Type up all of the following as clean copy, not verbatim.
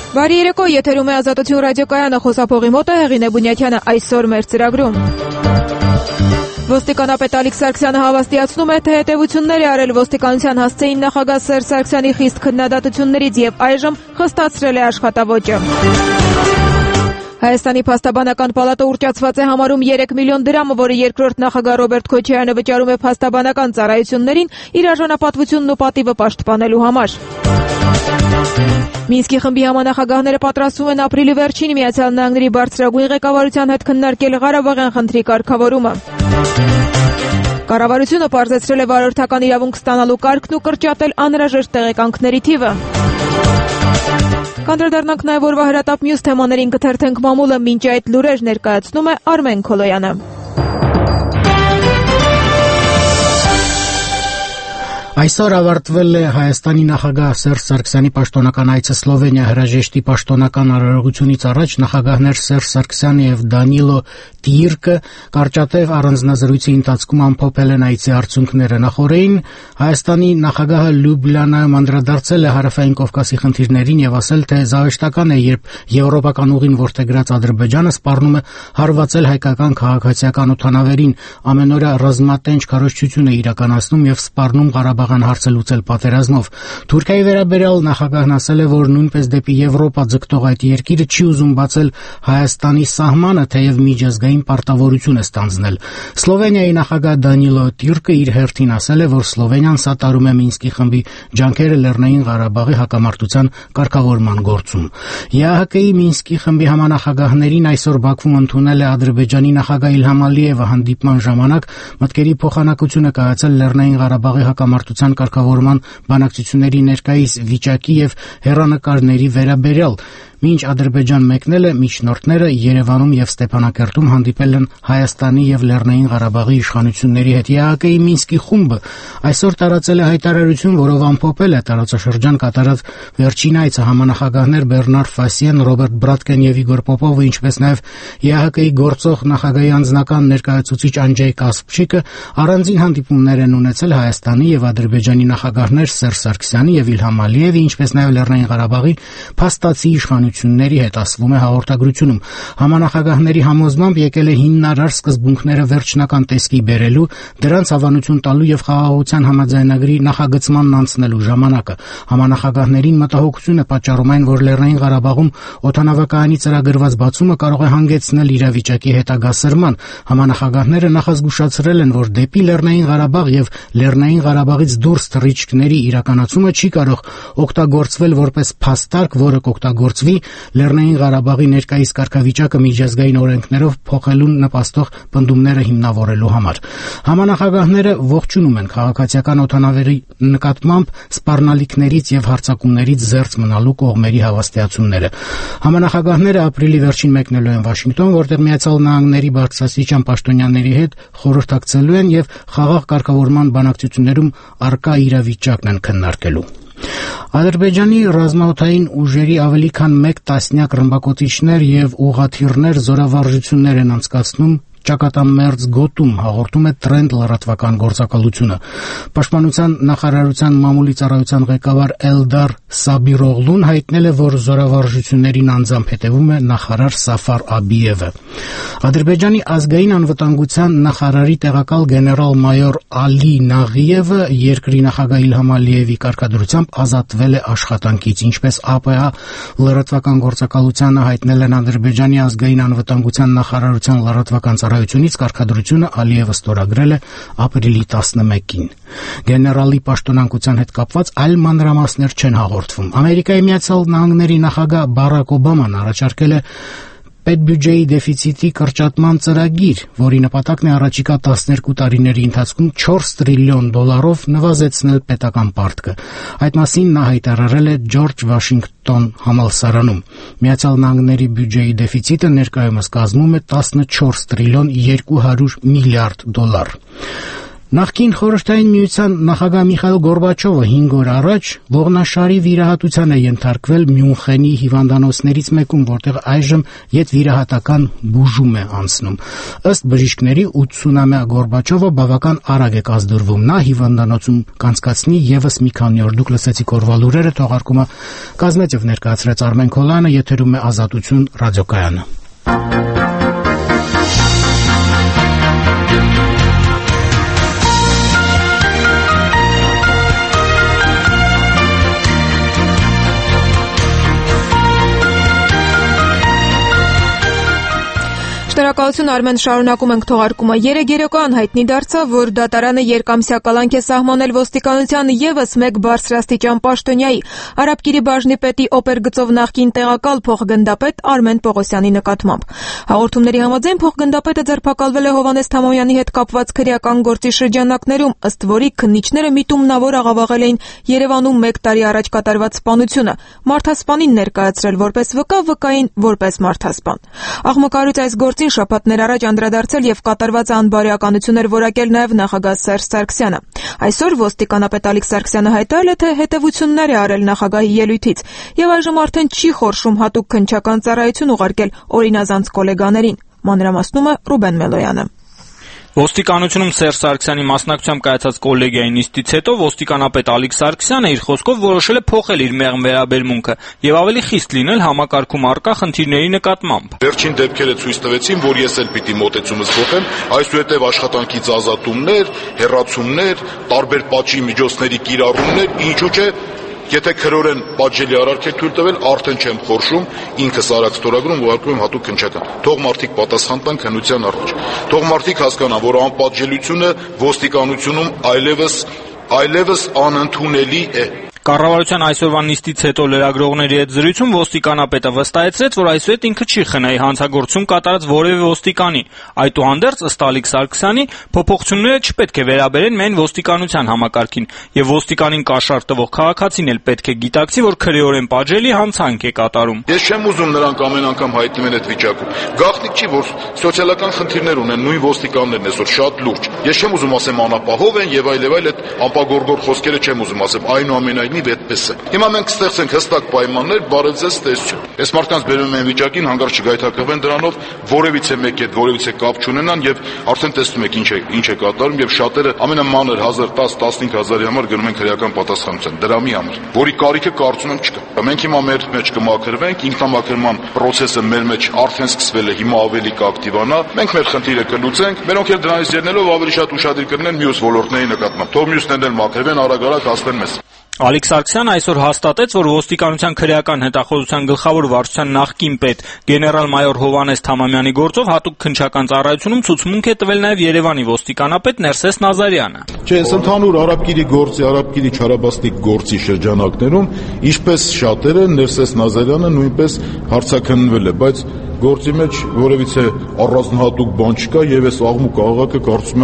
Բարի երեկո, եթերում է Ազատություն ռադիոկայանը, խոսափողի մոտ է Հեղինե Բունյաթյանը, այսօր մեր ծրագրում։ Ոստիկանապետ Ալիկ Սարգսյանը հավաստիացնում է, թե հետևություններ է արել ոստիկանության հասցեին նախագահ Սերժ Սարգսյանի խիստ քննադատություններից եւ այժմ խստացրել է աշխատավոճը։ Հայաստանի փաստաբանական պալատը ուռճացված է համարում 3 միլիոն դրամը, որը երկրորդ նախագահ Ռոբերտ Քոչարյանը վճարում է փաստաբանական ծառայություններին իր արժանապատվությունն ու պատիվը պաշտպանելու համար։ Մինսկի խմբի համանախագահները պատրաստվում են ապրիլի վերջին Միացյալ Նահանգների բարձրագույն ղեկավարության հետ քննարկել Ղարաբաղյան խնդրի կարգավորումը։ Կառավարությունը պարզեցրել է վարորդական իրավունք ստանալու կարգն ու կրճատել անհրաժեշտ տեղեկանքների թիվը։ Կանդրադառնանք նաև օրվա հրատապ մյուս թեմաներին, կթերթենք մամուլը, մինչ այդ լուրեր ներկայացնում է Արմեն Քոլոյանը։ Այսօր ավարտվել է Հայաստանի նախագահ Սերժ Սարգսյանի պաշտոնական այցը Սլովենիա, հրաժեշտի պաշտոնական արարողությունից առաջ նախագահներ Սերժ Սարգսյանը եւ Դանիլո Տիրկը կարճատև առանձնազրույցի ընթացքում ամփոփել են այցի արդյունքները։ Նախորդին Հայաստանի նախագահը Լյուբլիանայում անդրադարձել է Հարավային Կովկասի խնդիրներին եւ ասել, թե զավեշտական է, երբ եվրոպական ուղին որդեգրած Ադրբեջանը սպառնում է հարվածել հայկական քաղաքացիական օդանավերին, ամենօրյա ռազմատենչ քարոզչություն է իրականացնում եւ սպառնում Ղարաբաղյան հարցը լուծել պատերազմով։ Թուրքիայի վերաբերյալ նախագահն ասել է, որ նույնպես դեպի Եվրոպա ձգտող այդ երկիրը չի ուզում բացել Հայաստանի սահմանը, թեև միջազգային պարտավորություն է ստանձնել։ Սլովենիայի նախագահ Դանիլո Տիրկը իր հերթին ասել է, որ Սլովենիան սատարում է Մինսկի խմբի ջանքերը Լեռնային Ղարաբաղի հակամարտության կարգավորման գործում։ ԵԱՀԿ-ի Մինսկի խմբի համանախագահներին այսօր Բաքվում ընդունել է Ադրբեջանի նախագահ Իլհամ Ալիևը։ Հանդիպման ժամանակ մտքերի փոխանակություն է կայացել Լեռնային Ղարաբաղի հակամարտության կարգավորման բանակցությունների ներկայիս վիճակի եւ հեռանկարների վերաբերյալ։ Մինչ Ադրբեջան մեկնել է, միջնորդները Երևանում եւ Ստեփանակերտում հանդիպել են Հայաստանի եւ Լեռնային Ղարաբաղի իշխանությունների հետ։ ԵԱՀԿ-ի Մինսկի խումբը այսօր տարածել է հայտարարություն, որով ամփոփել է տարածաշրջան կատարած վերջին այցը։ Համանախագահներ Բեռնար Ֆասիեն, Ռոբերտ Բրատկեն եւ Իգոր Պոպովը, ինչպես նաեւ ԵԱՀԿ-ի գործող նախագահի անձնական ներկայացուցիչ Անջեյ Կասպչիկը առանձին հանդիպումներ են ունեցել Հայաստանի եւ Ադրբեջանի նախագահներ Սերժ Սարգսյանի եւ Իլհամ Ալիևի, ինչպես նաեւ Լեռնային Ղարաբաղի փաստացի իշխանությունների հետ, ասվում է հաղորդագրությունում։ Համանախագահների համոզմամբ եկել է հիմնարար սկզբունքները վերջնական տեսքի բերելու, դրանց հավանություն տալու եւ խաղաղության համաձայնագրի նախագծմանն անցնելու ժամանակը։ Համանախագահներին մտահոգություն է պատճառում այն, որ Լեռնային Ղարաբաղում օդանավակայանի ծրագրված բացումը կարող է հանգեցնել իրավիճակի հետագա սրման։ Համանախագահները նախազգուշացրել են, որ դեպի Լեռնային Ղարաբաղ եւ Լեռնային Ղարաբաղից դուրս թռիչքների իրականացումը չի կարող օգտագործվել որպես փաստարկ, որը կօգտագործվի Լեռնային Ղարաբաղի ներկայիս կարգավիճակը միջազգային օրենքներով փոխելուն նպաստող պնդումները հիմնավորելու համար։ Համանախագահները ողջունում են քաղաքացիական օդանավերի նկատմամբ սպառնալիքներից եւ հարձակումներից զերծ մնալու կողմերի հավաստիացումները։ Համանախագահները ապրիլի վերջին մեկնելու են Վաշինգտոն, որտեղ Միացյալ Նահանգների բարձրաստիճան պաշտոնյաների հետ խորհրդակցելու են եւ խաղաղ կարգավորման բանակցություններում առկա իրավիճակն են քննարկելու։ Ադրբեջանի ռազմաօդային ուժերի ավելի քան 1 տասնյակ ռմբակոծիչներ եւ ուղղաթիռներ զորավարժություններ են անցկացնում Ճակատամերձ գոտում, հաղորդում է Տրենդ լրատվական գործակալությունը։ Պաշտպանության նախարարության մամուլի ծառայության ղեկավար Էլդար Սաբիրօղլուն հայտնել է, որ զորավարժություններին անձամբ հետևում է նախարար Սաֆար Աբիևը։ Ադրբեջանի ազգային անվտանգության նախարարի տեղակալ գեներալ-մայոր Ալի Նաղիևը երկրի նախագահ Իլհամ Ալիևի կարգադրությամբ ազատվել է աշխատանքից, ինչպես ԱՊՀ լրատվական գործակալությանը հայտնել են Ադրբեջանի ազգային անվտանգության նախարարության լրատվական ծառայությունից կարգադրությունը Ալիևը ստորագրել է ապրիլի 11-ին։ Գեներալի պաշտոնանկության հետ կապված այլ մանրամասներ չեն հաղորդվում։ Ամերիկայի Միացյալ Նահանգների նախագահ Բարակ Օբաման առաջարկել է պետբյուջեի դեֆիցիտի կրճատման ծրագիր, որի նպատակն է առաջիկա 12 տարիների ընթացքում 4 տրիլիոն դոլարով նվազեցնել պետական պարտքը։ Այդ մասին նա հայտարարել է Ջորջ Վաշինգտոն համալսարանում։ Միացյալ Նահանգների բյուջեի դեֆիցիտը ներկայումս կազմում է 14 տրիլիոն 200 միլիարդ դոլար։ Նախկին Խորհրդային Միության նախագահ Միխայիլ Գորբաչովը 5 օր առաջ ողնաշարի վիրահատության է ենթարկվել Մյունխենի հիվանդանոցներից մեկում, որտեղ այժմ ետվիրահատական բուժում է անցնում։ Ըստ բժիշկների 80-ամյա Գորբաչովը բավական արագ է կազդուրվում։ Նա հիվանդանոցում կանցկացնի եւս մի քանի օր։ Դուք լսեցիք օրվա լուրերը, թողարկումը կազմեցավ ներկայացրեց Արմեն Քոլյանը, եթերում է Ազատություն ռադիոկայանը։ Շնորհակալություն Արմեն, շարունակում ենք թողարկումը։ Երեկոյան հայտնի դարձավ, որ դատարանը երկամսյա կալանք է սահմանել ոստիկանության եւս մեկ բարձրաստիճան պաշտոնյայի, Արաբկիրի բաժնի պետի օպերգծով նախկին տեղակալ փոխգնդապետ Արմեն Պողոսյանի նկատմամբ։ Հաղորդումների համաձայն փոխգնդապետը ձերբակալվել է Հովհաննես Թամոյանի հետ կապված քրեական գործի շրջանակներում, ըստ որի քննիչները միտումնավոր աղավաղել էին Երևանում 1 տարի առաջ կատարված սպանությունը, մարդասպանին ներկայացրել որպես վկա, վկային որպես մարդասպան։ Աղմկարույց այս գործին շաբաթներ առաջ անդրադարձել եւ կատարված անբարոյականություններ որակել նաեւ նախագահ Սերժ Սարգսյանը։ Այսօր ոստիկանապետ Ալիկ Սարգսյանը հայտարարել է, թե հետևություններ է արել նախագահի ելույթից եւ այժմ արդեն չի խորշում հատուկ քննչական ծառայություն ուղարկել օրինազանց գոլեգաներին։ Մանրամասնում է Ռուբեն Մելոյանը։ Ոստիկանությունում Սերժ Սարգսյանի մասնակցությամբ կայացած կոլեգիայի նիստից հետո ոստիկանապետ Ալիկ Սարգսյանը իր խոսքով որոշել է փոխել իր մեղմ վերաբերմունքը եւ ավելի խիստ լինել համակարգում առկա խնդիրների նկատմամբ։ Վերջին դեպքերը ցույց տվեցին, որ ես էլ պիտի մոտեցումս փոխեմ, այսուհետև աշխատանքից ազատումներ, հեռացումներ, տարբեր պատժի միջոցների կիրառումներ, ինչու՞ չէ, եթե քրորեն պատժելի արարք է թույլ տվել, արդեն չեմ խորշում, ինքս արած ստորագրում ուղարկում եմ հատուկ քննչական։ Թող մարդիկ պատասխան տան քննության առաջ։ Թող մարդիկ հասկանան, որ անպատժելիությունը ոստիկանությունում այլևս անընդունելի է։ Կառավարության այսօրվա նիստից հետո լրագրողների հետ զրույցում ոստիկանապետը վստահեցրեց, որ այսուհետ ինքը չի խնայի հանցագործություն կատարած որևէ ոստիկանի։ Այդուհանդերձ, ըստ Ալիկ Սարգսյանի, փոփոխությունները չպետք է վերաբերեն միայն ոստիկանության համակարգին, եւ ոստիկանին կաշառ տվող քաղաքացին էլ պետք է գիտակցի, որ քրեորեն պատժելի հանցանք է կատարում։ Ես չեմ ուզում նրանք ամեն անգամ հայտնվեն այդ վիճակում։ Գաղտնիք չի, որ սոցիալական խնդիրներ ունեն նույն ոստիկաններն այսօր շատ լուրջ։ Ես չեմ ուզում ասեմ անապահով են եւ այլ այդ անպագորգոր խոսքերը չեմ ուզում ասեմ, այնուամենայնիվ այդպես է։ Հիմա մենք ստեղծենք հստակ պայմաններ, բարևձեզ տեսություն։ Այս մարդկանց բերում են վիճակին, հանգարց չգայթակղվեն դրանով, որևիցե մեկի հետ որևիցե կապ չունենան եւ արդեն տեսնում եք ինչ է կատարում եւ շատերը ամենամանր 1000-10-15000-ի համար գնում են քրեական պատասխանատվության դրամի համար, որի կարիքը կարծում եմ չկա։ Մենք հիմա մեր մեջ կմաքրվենք, ինքնամաքրման process-ը մեր մեջ արդեն սկսվել է, հիմա ավելի կակտիվանա։ Մենք մեր խնդիրը կլուծենք, մերոնք էլ դրանից ելնելով ավելի շատ ուշադիր կլինեն մյուս ոլորտների նկատմամբ։ Թող մյուսներն էլ մաքրվեն, արագ հասնեն մեզ։ Ալիկ Սարգսյանը այսօր հաստատեց, որ ոստիկանության քրեական հետախուզության գլխավոր վարչության նախկին պետ գեներալ-մայոր Հովհաննես Թամամյանի գործով հատուկ քննչական ծառայությունում ցուցմունք է տվել նաև Երևանի ոստիկանապետ Ներսես Նազարյանը։ Չէ, ընդհանուր Արաբկիրի Չարաբաստիկ գործի շրջանակներում, ինչպես շատերը, Ներսես Նազարյանը նույնպես հարցաքննվել է, բայց գործի մեջ որևիցե առանձնահատուկ բան չկա եւ այս աղմուկ աղաղակը կարծում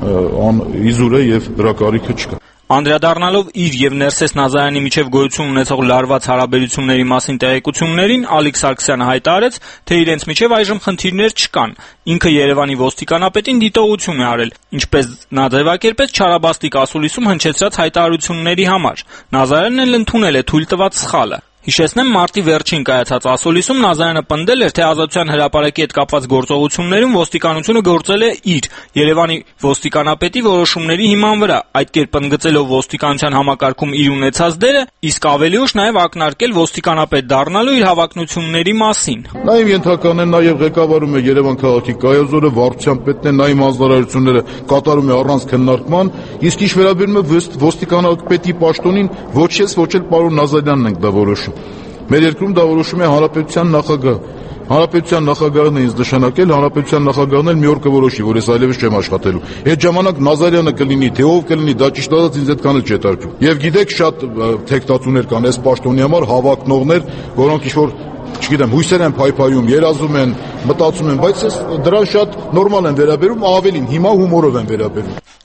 եմ իզուր է եւ դրա կարիքը չկա։ Անդրադառնալով իր եւ Ներսես Նազարյանի միջև գոյություն ունեցող լարված հարաբերությունների մասին տեղեկություններին, Ալիկ Սարգսյանը հայտարարեց, թե իրենց միջև այժմ խնդիրներ չկան։ Ինքը Երևանի ոստիկանապետին դիտողություն է արել, ինչպես նա ձևակերպեց Չարաբաստիկ ասուլիսում հնչեցրած հայտարարությունների համար։ Նազարյանն էլ ընդունել է թույլ տված սխալը։ Հիշեցնեմ, մարտի վերջին կայացած ասուլիսում Նազարյանը պնդել էր, թե Ազատության հրապարակի հետ կապված գործողություններում ոստիկանությունը գործել է իր Երևանի ոստիկանապետի որոշումների հիման վրա, այդ կերպ ընդգծելով ոստիկանության համակարգում իր ունեցած դերը, իսկ ավելի ուշ նաև ակնարկել ոստիկանապետ դառնալու իր հավակնությունների մասին։ Նա իմ ենթականն է, նաև ղեկավարում է Երևան քաղաքի կայազորը, վարչության պետն է, նա իմ հանձնարարությունները կատարում է առանց քննարկման, իսկ ինչ վերաբերում է ոստիկանապետի պաշտոնին, ոչ ես, ոչ էլ պարոն Նազարյանն ենք դա որոշում։ Մեր երկրում դա որոշում է հանրապետության նախագահ։ Հանրապետության նախագահն է ինձ նշանակել, հանրապետության նախագահն էլ մի օր կորոշի, որ ես այլևս չեմ աշխատելու։ Այդ ժամանակ Նազարյանը կլինի, թե ով կլինի, դա ճիշտ ասած ինձ այդքան էլ չի հետաքրքրում։ Եվ գիտեք, շատ թեկտածուներ կան այս պաշտոնի համար, հավակնողներ, որոնք ինչ-որ չգիտեմ, հույսեր են փայփայում, երազում են, մտածում են, բայց ես դրան շատ նորմալ եմ վերաբերում, ավելին հիմա հումորով եմ վերաբերում։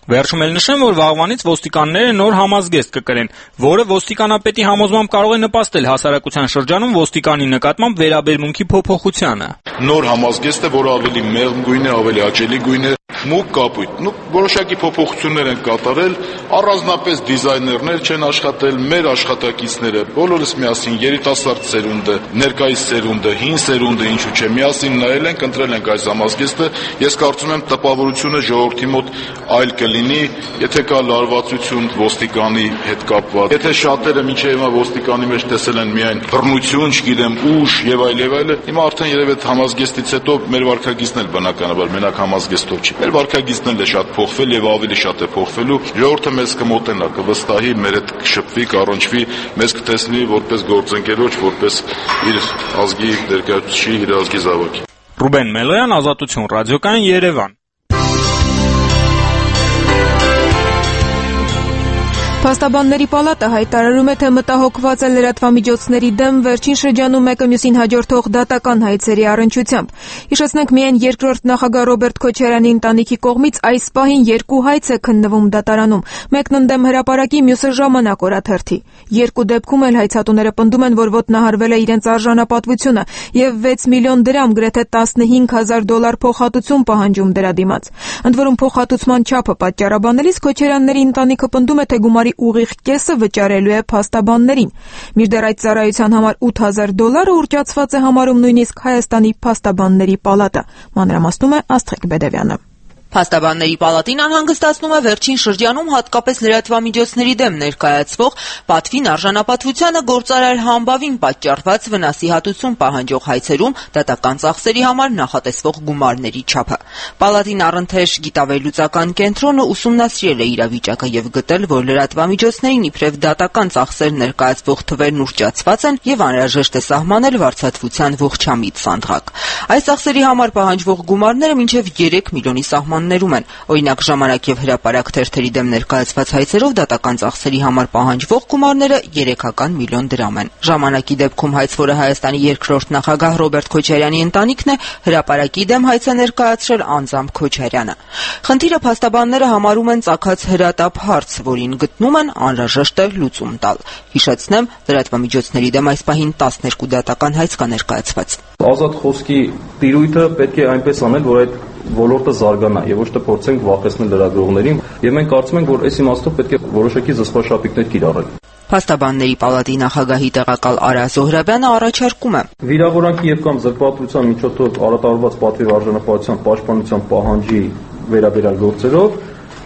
Վերջում էլ նշեմ, որ վաղվանից ոստիկանները նոր համազգեստ կկրեն, որը ոստիկանապետի համոզմամբ կարող է նպաստել հասարակության շրջանում ոստիկանի նկատմամբ վերաբերմունքի փոփոխությանը։ Նոր համազգեստը, որը ավելի մեղմ գույն է, ավելի հաճելի գույն է, մուգ կապույտ։ Որոշակի փոփոխություններ են կատարել, առանձնապես դիզայներներ չեն աշխատել, մեր աշխատակիցները, բոլորս միասին երիտասարդ սերունդը, ներկայիս սերունդը, հին սերունդը, ինչու՞ չէ, միասին նայել ենք, ընտրել ենք այս համազգեստը։ Ես կարծում եմ տպավորությունը ժողովրդի մոտ այլ կլինի, եթե կա լարվածություն ոստիկանի հետ կապված։ Եթե շատերը մինչև հիմա ոստիկանի մեջ տեսել են միայն բռնություն, չգիտեմ, ուժ եւ այլ, հիմա արդեն երևի այդ համազգեստից հետո մեր վարքագիծն էլ բնականաբար մենակ համազգեստով չի։ Մեր վարքագիծն էլ է շատ փոխվել եւ ավելի շատ է փոխվելու։ Ժողովուրդը մեզ կմոտենա, կվստահի, մեր հետ կշփվի, կառնչվի, մեզ կտեսնի որպես գործընկերոջ, որպես իր ազգի ներկայացուցիչ, իր ազգի զավակ։ Ռուբեն Մելոյան, Ազատություն, Ռադիոկայան, Երևան։ Փաստաբանների պալատը հայտարարում է, թե մտահոգված է լրատվամիջոցների դեմ վերջին շրջանում մեկը մյուսին հաջորդող դատական հայցերի առնչությամբ։ Հիշեցնենք, միայն երկրորդ նախագահ Ռոբերտ Քոչարյանի ընտանիքի կողմից այս պահին 2 հայց է քննվում դատարանում, մեկն ընդդեմ հրապարակի, մյուսը Ժամանակ օրաթերթի։ Երկու դեպքում էլ հայցատուները պնդում են, որ ոտնահարվել է իրենց արժանապատվությունը եւ 6 միլիոն դրամ, գրեթե $15,000 փոխհատուցում պահանջում դրա դիմաց։ Ընդ որում փոխհատուցման չափը պատճառաբանելիս Քոչարյանների ընտանիքը պնդում է, թե գումարի ուղիղ կեսը վճարելու է փաստաբաններին։ Մինչդեռ այդ ծառայության համար $8,000 ուռճացված է համարում նույնիսկ Հայաստանի փաստաբանների պալատը։ Մանրամասնում է Աստղիկ Բեդևյանը։ Փաստաբանների պալատին անհանգստացնում է վերջին շրջանում հատկապես լրատվամիջոցների դեմ ներկայացվող պատվին արժանապատվությանը գործարար համբավին պատճառված վնասի հատուցում պահանջող հայցերում դատական ծախսերի համար նախատեսվող գումարների չափը։ Պալատին առընթեր գիտավերլուծական կենտրոնը ուսումնասիրել է իրավիճակը եւ գտել, որ լրատվամիջոցներին իբրև դատական ծախսեր ներկայացվող թվերն ուռճացված են եւ անհրաժեշտ է սահմանել վարձատրության ողջամիտ սանդղակ։ Այս ծախսերի համար պահանջվող գումարները մինչեւ 3 միլիոնի սահմաններում են։ Օրինակ, Ժամանակ եւ Հրապարակ թերթերի դեմ ներկայացված հայցերով դատական ծախսերի համար պահանջվող գումարները 3 միլիոն դրամ են։ Ժամանակի դեպքում հայց, որը Հայաստանի երկրորդ նախագահ Ռոբերտ Քոչարյանի ընտանիքն է, Հրապարակի դեմ հայց է ներկայացրել անձամբ Քոչարյանը։ Խնդիրը փաստաբանները համարում են ծագած հրատապ հարց, որին գտնում են անհրաժեշտ է լուծում տալ։ Հիշեցնեմ, լրատվամիջոցների դեմ այս պահին 12 դատական հայց կա ներկայացված։ Ազատ խոսքի տիրույթը պետք է այնպես անել, որ այդ ոլորտը զարգանա եւ ոչ թե փորձենք վախեցնել լրագրողներին, եւ մենք կարծում ենք, որ այս իմաստով պետք է որոշակի զսպաշապիկներ կիրառել։ Փաստաբանների պալատի նախագահի տեղակալ Արա Զոհրաբյանը առաջարկում է. Վիրավորանքի եւ կամ զրկվածության միջոցով արտարարված պատվի արժանապատվության պաշտպանության պահանջի վերաբերյալ գործերով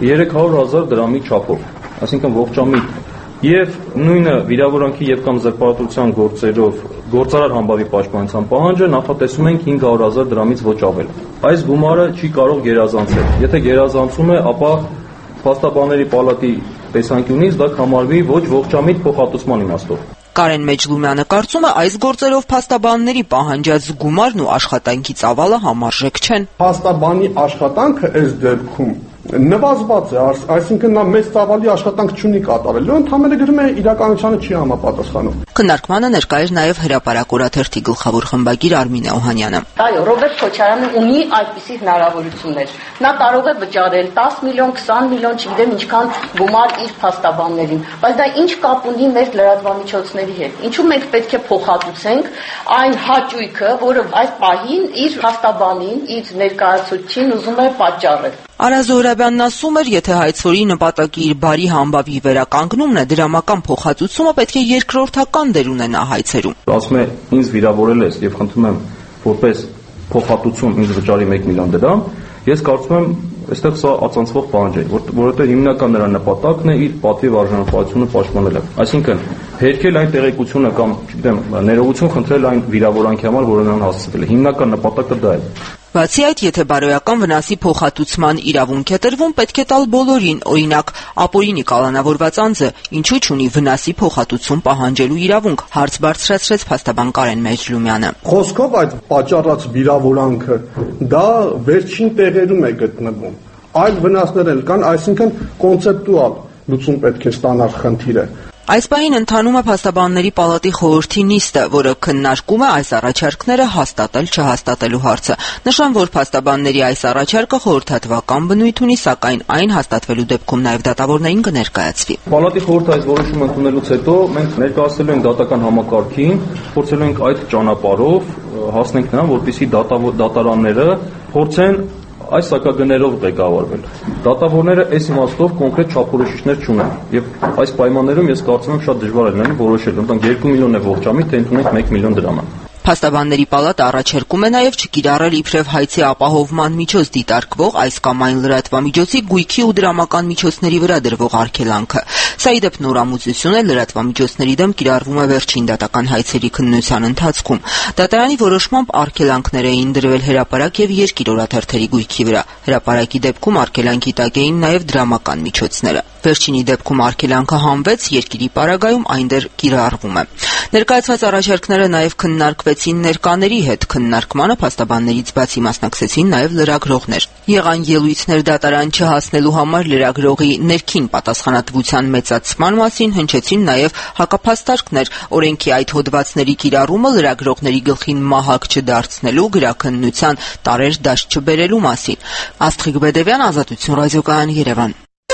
300,000 դրամի չափով, այսինքն ողջամիտ, եւ նույնը վիրավորանքի եւ կամ զրկվածության գործերով գործարար համբավի պաշտպանության պահանջը նախատեսում ենք 500,000 դրամից ոչ ավել։ Այս գումարը չի կարող գերազանցել։ Եթե գերազանցում է, ապա փաստաբանների պալատի տեսանկյունից դա կհամարվի ոչ ողջամիտ փոխհատուցման իմաստով։ Կարեն Մեջլումյանը կարծում է, այս գործերով փաստաբանների պահանջած գումարն ու աշխատանքի ծավալը համարժեք չեն։ Փաստաբանի աշխատանքը այս դեպքում նվազված է, այսինքն նա մեծ ծավալի աշխատանք չունի կատարելու, ընդհանրապես գրում է իրականությանը չի համապատասխանում։ Քննարկմանը ներկա էր նաև Հրապարակ օրաթերթի գլխավոր խմբագիր Արմինե Օհանյանը։ Այո, Ռոբերտ Քոչարյանը ունի այդպիսի հնարավորություններ։ Նա կարող է վճարել 10 միլիոն, 20 միլիոն, չգիտեմ ինչքան գումար իր փաստաբաններին, բայց դա ինչ կապ ունի մեր լրատվամիջոցների հետ։ Ինչու մենք պետք է փոխհատուցենք այն հաճույքը, որը այս պահին իր փաստաբանին, իր ներկայացուցչին ուզում է պատճառել։ Արա Զոհրաբյանն ասում էր, եթե հայցորի նպատակը իր բարի համբավի վերականգնումն է, դրամական փոխհատուցումը պետք է երկրորդական դեր ունենա հայցերում։ Ասում է, ինձ վիրավորել ես եւ խնդրում եմ որպես փոխհատուցում ինձ վճարի 1 միլիոն դրամ, ես կարծում եմ, այստեղ սա ածանցվող պահանջ է, որովհետեւ հիմնական նրա նպատակն է իր պատվի արժանապատվությունը պաշտպանելը։ Այսինքն, հերքել այն տեղեկությունը կամ, չգիտեմ, ներողություն խնդրել այն վիրավորանքի համար, որը նրան հասցվել է։ Հիմնական նպատակը դա է։ Բացի այդ, եթե բարոյական վնասի փոխհատուցման իրավունք է տրվում, պետք է տալ բոլորին, օրինակ, ապօրինի կալանավորված անձը, ինչու՞ չունի վնասի փոխհատուցում պահանջելու իրավունք, հարց բարձրացրեց փաստաբան Կարեն Մեջլումյանը։ Խոսքով այդ պատճառած վիրավորանքը դա վերջին տեղերում է գտնվում։ Այլ վնասներ էլ կան, այսինքն կոնցեպտուալ լուծում պետք է ստանալ խնդիրը։ Այս պահին ընթանում է Փաստաբանների պալատի խորհրդի նիստը, որը քննարկում է այս առաջարկները հաստատել-չհաստատելու հարցը։ Նշան, որ Փաստաբանների այս առաջարկը խորհրդատվական բնույթ ունի, սակայն այն հաստատվելու դեպքում նաև դատավորներին կներկայացվի։ Պալատի խորհուրդը այս որոշումը ընդունելուց հետո մենք ներկայացնելու ենք դատական համակարգին, փորձելու ենք այդ ճանապարհով հասնենք նրան, որպեսզի դատարանները փորձեն այս սակագներով ղեկավարվել։ Դատավորները այս իմաստով կոնկրետ չափորոշիչներ չունեն եւ այս պայմաններում ես կարծում եմ շատ դժվար է լինի որոշել, ընտանք 2 միլիոն է ողջամիտ, թե ընդունենք 1 միլիոն դրամ։ Փաստաբանների պալատը առաջարկում է նաև չկիրառել իբրև հայցի ապահովման միջոց դիտարկվող այս կամ այն լրատվամիջոցի գույքի ու դրամական միջոցների վրա դրվող արգելանքը։ Սա ի դեպ նորամուծություն է, լրատվամիջոցների դեմ կիրառվում է վերջին դատական հայցերի քննության ընթացքում։ Դատարանի որոշմամբ արգելանքներ էին դրվել հրապարակ եւ երկիր օրաթերթերի գույքի վրա։ Հրապարակի դեպքում արգելանքի տակ էին նաև դրամական միջոցները։ Վերջինի դեպքում արգելանքը հանվեց, երկիրի պարագայում այն դեռ կիրառվում է։ Ներկայացված առաջարկները նաև քննարկվեցին ներկաների հետ։ Քննարկմանը փաստաբաններից բացի մասնակցեցին նաև լրագրողներ։ Եղան ելույթներ դատարան չհասնելու համար լրագրողի ներքին պատասխանատվության մեծացման մասին, հնչեցին նաև հակափաստարկներ, օրենքի այդ հոդվածների կիրառումը լրագրողների գլխին մահակ չդարձնելու, գրաքննության տարեր դաշտ չբերելու մասին։ Աստղիկ Բեդևյան, Ազատություն ռադիոկայան, Երևան։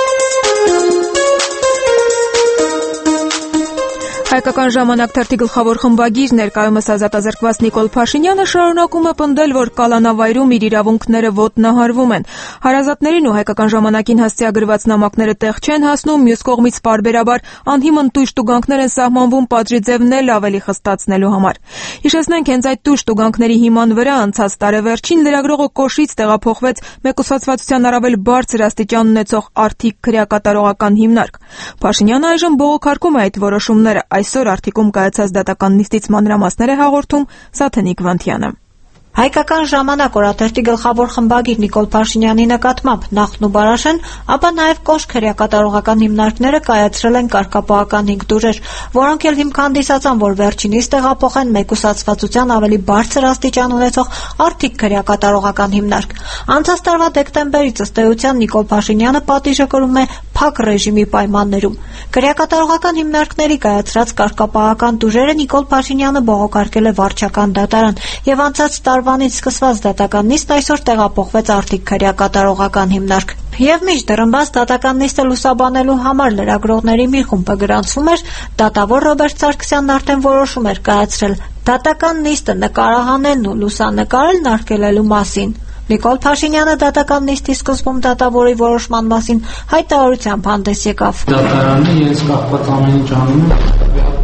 Հայկական ժամանակ թերթի գլխավոր խմբագիր ներկայումս ազատազրկված Նիկոլ Փաշինյանը շարունակում է պնդել, որ կալանավայրում իր իրավունքները ոտնահարվում են։ Հարազատներին ու Հայկական ժամանակին հասցեագրված նամակները տեղ չեն հասնում, մյուս կողմից պարբերաբար անհիմն տույժ տուգանքներ են սահմանվում պատժի ձևն էլ ավելի խստացնելու համար։ Հիշեցնենք, հենց այդ տույժ տուգանքների հիման վրա անցած տարեվերջին լրագրողը Կոշից տեղափոխվեց մեկուսացվածության առավել բարձր աստիճան ունեցող Արթիկ քրեակատարողական հիմնարկ։ Փաշինյանը այժմ բողոքարկում է այդ որոշումները։ Այսօր Արթիկում կայացած դատական նիստից մանրամասներ է հաղորդում Սաթենիկ Վանթյանը։ Հայկական ժամանակ օրաթերթի գլխավոր խմբագիր Նիկոլ Փաշինյանի նկատմամբ նախն ու բարաշեն, ապա նաև Կոշ քրեակատարողական հիմնարկները կայացրել են կարգապահական 5 տուրեր, որոնք էլ հիմք հանդիսացան, որ վերջինիս տեղափոխեն մեկուսացվածության ավելի բարձր աստիճան ունեցող Արթիկ քրեակատարողական հիմնարկ։ Անցած տարվա դեկտեմբերից ըստ էության Նիկոլ Փաշինյանը պատիժը կրում է փակ ռեժիմի պայմաններում։ Քրեակատարողական հիմնարկների կայացրած կարգապահական տուրերը Նիկոլ Փաշինյանը բողոքարկել է վարչական դատարան եւ անցած տարվանից սկսված դատական նիստ այսօր տեղափոխվեց Արթիկ քրեակատարողական հիմնարկ։ Եվ մինչդեռ դատական նիստը լուսաբանելու համար լրագրողների մի խումբը գրանցվում էր, դատավոր Ռոբերտ Սարգսյանն արդեն որոշում էր կայացրել դատական նիստը նկարահանելն ու լուսանկարելն արգելելու մասին։ Նիկոլ Փաշինյանը դատական նիստի սկզբում դատավորի որոշման մասին հայտարարությամբ հանդես եկավ։ Դատարանը ես կախված ամեն ինչ անում եմ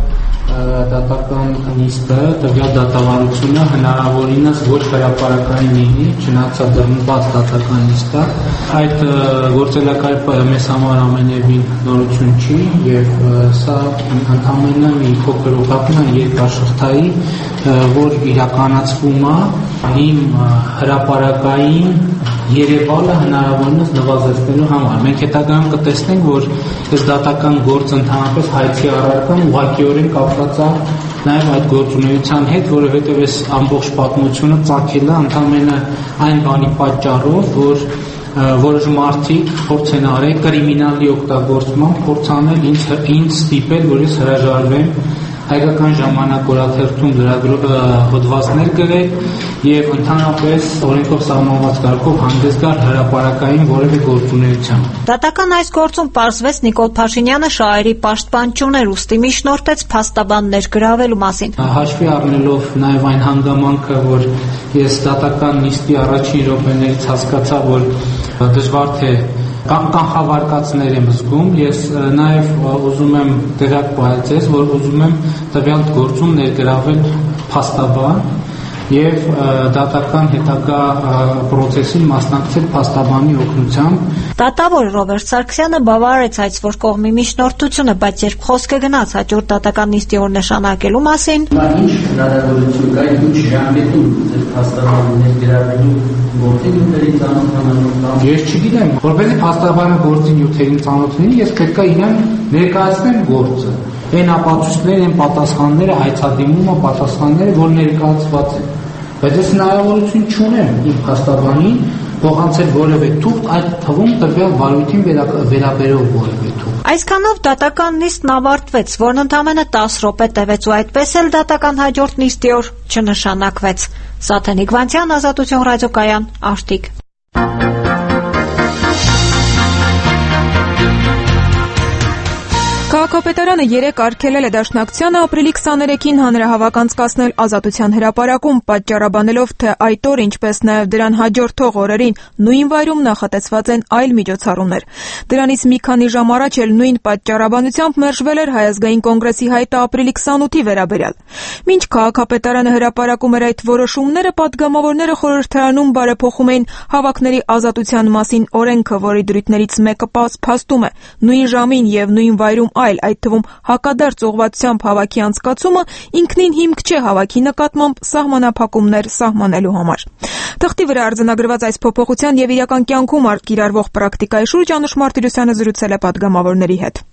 դատական նիստը, տվյալ դատավարությունը հնարավորինս ոչ հրապարակային լինի, չնայած դրնված դատական նիստը։ Այդ գործելակերպը մեզ համար ամենևին նորություն չի եւ սա ընդամենը մի փոքր ուղղափն է երկրաշղթայի, որ իրականացվում է իմ հրապարակային Երևանը հնարավորինս նվազեցնելու համար։ Մենք հետագայում կտեսնենք, որ այս դատական գործը ընդհանրապես հայցի առարկան ուղղակիորեն կապված է նաև այդ գործունեության հետ, որովհետև այս ամբողջ պատմությունը ծագել է ընդամենը այն բանի պատճառով, որ որոշ մարդիկ փորձ են արել կրիմինալի օգտագործման, փորձ անել ինձ ստիպել, որ ես հրաժարվեմ Հայկական ժամանակ օրաթերթում հոդվածներ գրել եւ ընդհանրապես օրենքով սահմանված կարգով հանդես գալ հրապարակային որևէ գործունեության։ Դատական այս գործում պարզվեց Նիկոլ Փաշինյանը շահերի պաշտպան չուներ, ուստի միջնորդեց փաստաբաններ գրավելու մասին։ Հաշվի առնելով նաեւ այն հանգամանքը, որ ես դատական նիստի առաջին րոպեներից հասկացա, որ դժվար թե կանխավարկածներ եմ զգում, ես նաև ուզում եմ դրակ պահեցես, որ ուզում եմ տվյալ գործում ներգրավել փաստաբան եւ դատական հետագա process-ին մասնակցել փաստաբանի օգնությամբ։ Դատավոր Ռոբերտ Սարգսյանը բավարարեց հայցվոր կողմի միջնորդությունը, բայց երբ խոսքը գնաց հաջորդ դատական նիստի օր նշանակելու մասին, ինչ հնարավորություն կա ինչ ժամկետում փաստաբանը ներգրավելու գործի նյութերին ծանոթանալու։ Ես չգիտեմ, որպես փաստաբանը գործի նյութերին ծանոթ լինի, ես պետք է իրեն ներկայացնեմ գործը։ Այն ապացույցները, այն պատասխանները, հայցադիմումը, պատասխանները, որ ներկայացված են։ Բայց ես հնարավորություն չունեմ իմ փաստաբանին փոխանցել որևէ թուղթ, այդ թվում տվյալ վարույթին վերաբերող որևէ թուղթ։ Այսքանով դատական նիստն ավարտվեց, որն ընդամենը 10 րոպե տևեց ու այդպես էլ դատական հաջորդ նիստի օր չնշանակվեց։ Սաթենիկ Վանցյան, Ազատություն ռադիոկայան, Աշտիկ։ Քաղաքապետարանը 3 արգելել է Դաշնակցությանը ապրիլի 23-ին հանրահավաք անցկացնել Ազատության հրապարակում, պատճառաբանելով, թե այդ օրը, ինչպես նաև դրան հաջորդող օրերին նույն վայրում նախատեսված են այլ միջոցառումներ։ Դրանից մի քանի ժամ առաջ էլ նույն պատճառաբանությամբ մերժվել էր Հայ ազգային կոնգրեսի հայտը ապրիլի 28-ի վերաբերյալ։ Մինչ քաղաքապետարանը հրապարակում էր այդ որոշումները, պատգամավորները խորհրդարանում բարեփոխում էին հավաքների ազատության մասին օրենքը, որի դրույթներից մեկը փաստում է նույն ժամին եւ նույն վայրում այլ, այդ թվում հակադարձ ուղղվածությամբ հավաքի անցկացումը ինքնին հիմք չէ հավաքի նկատմամբ սահմանափակումներ սահմանելու համար։ Թղթի վրա արձանագրված այս փոփոխության եւ իրական կյանքում կիրառվող պրակտիկայի շուրջ Անուշ Մարտիրոսյանը զրուցել է պատգամավորների հետ։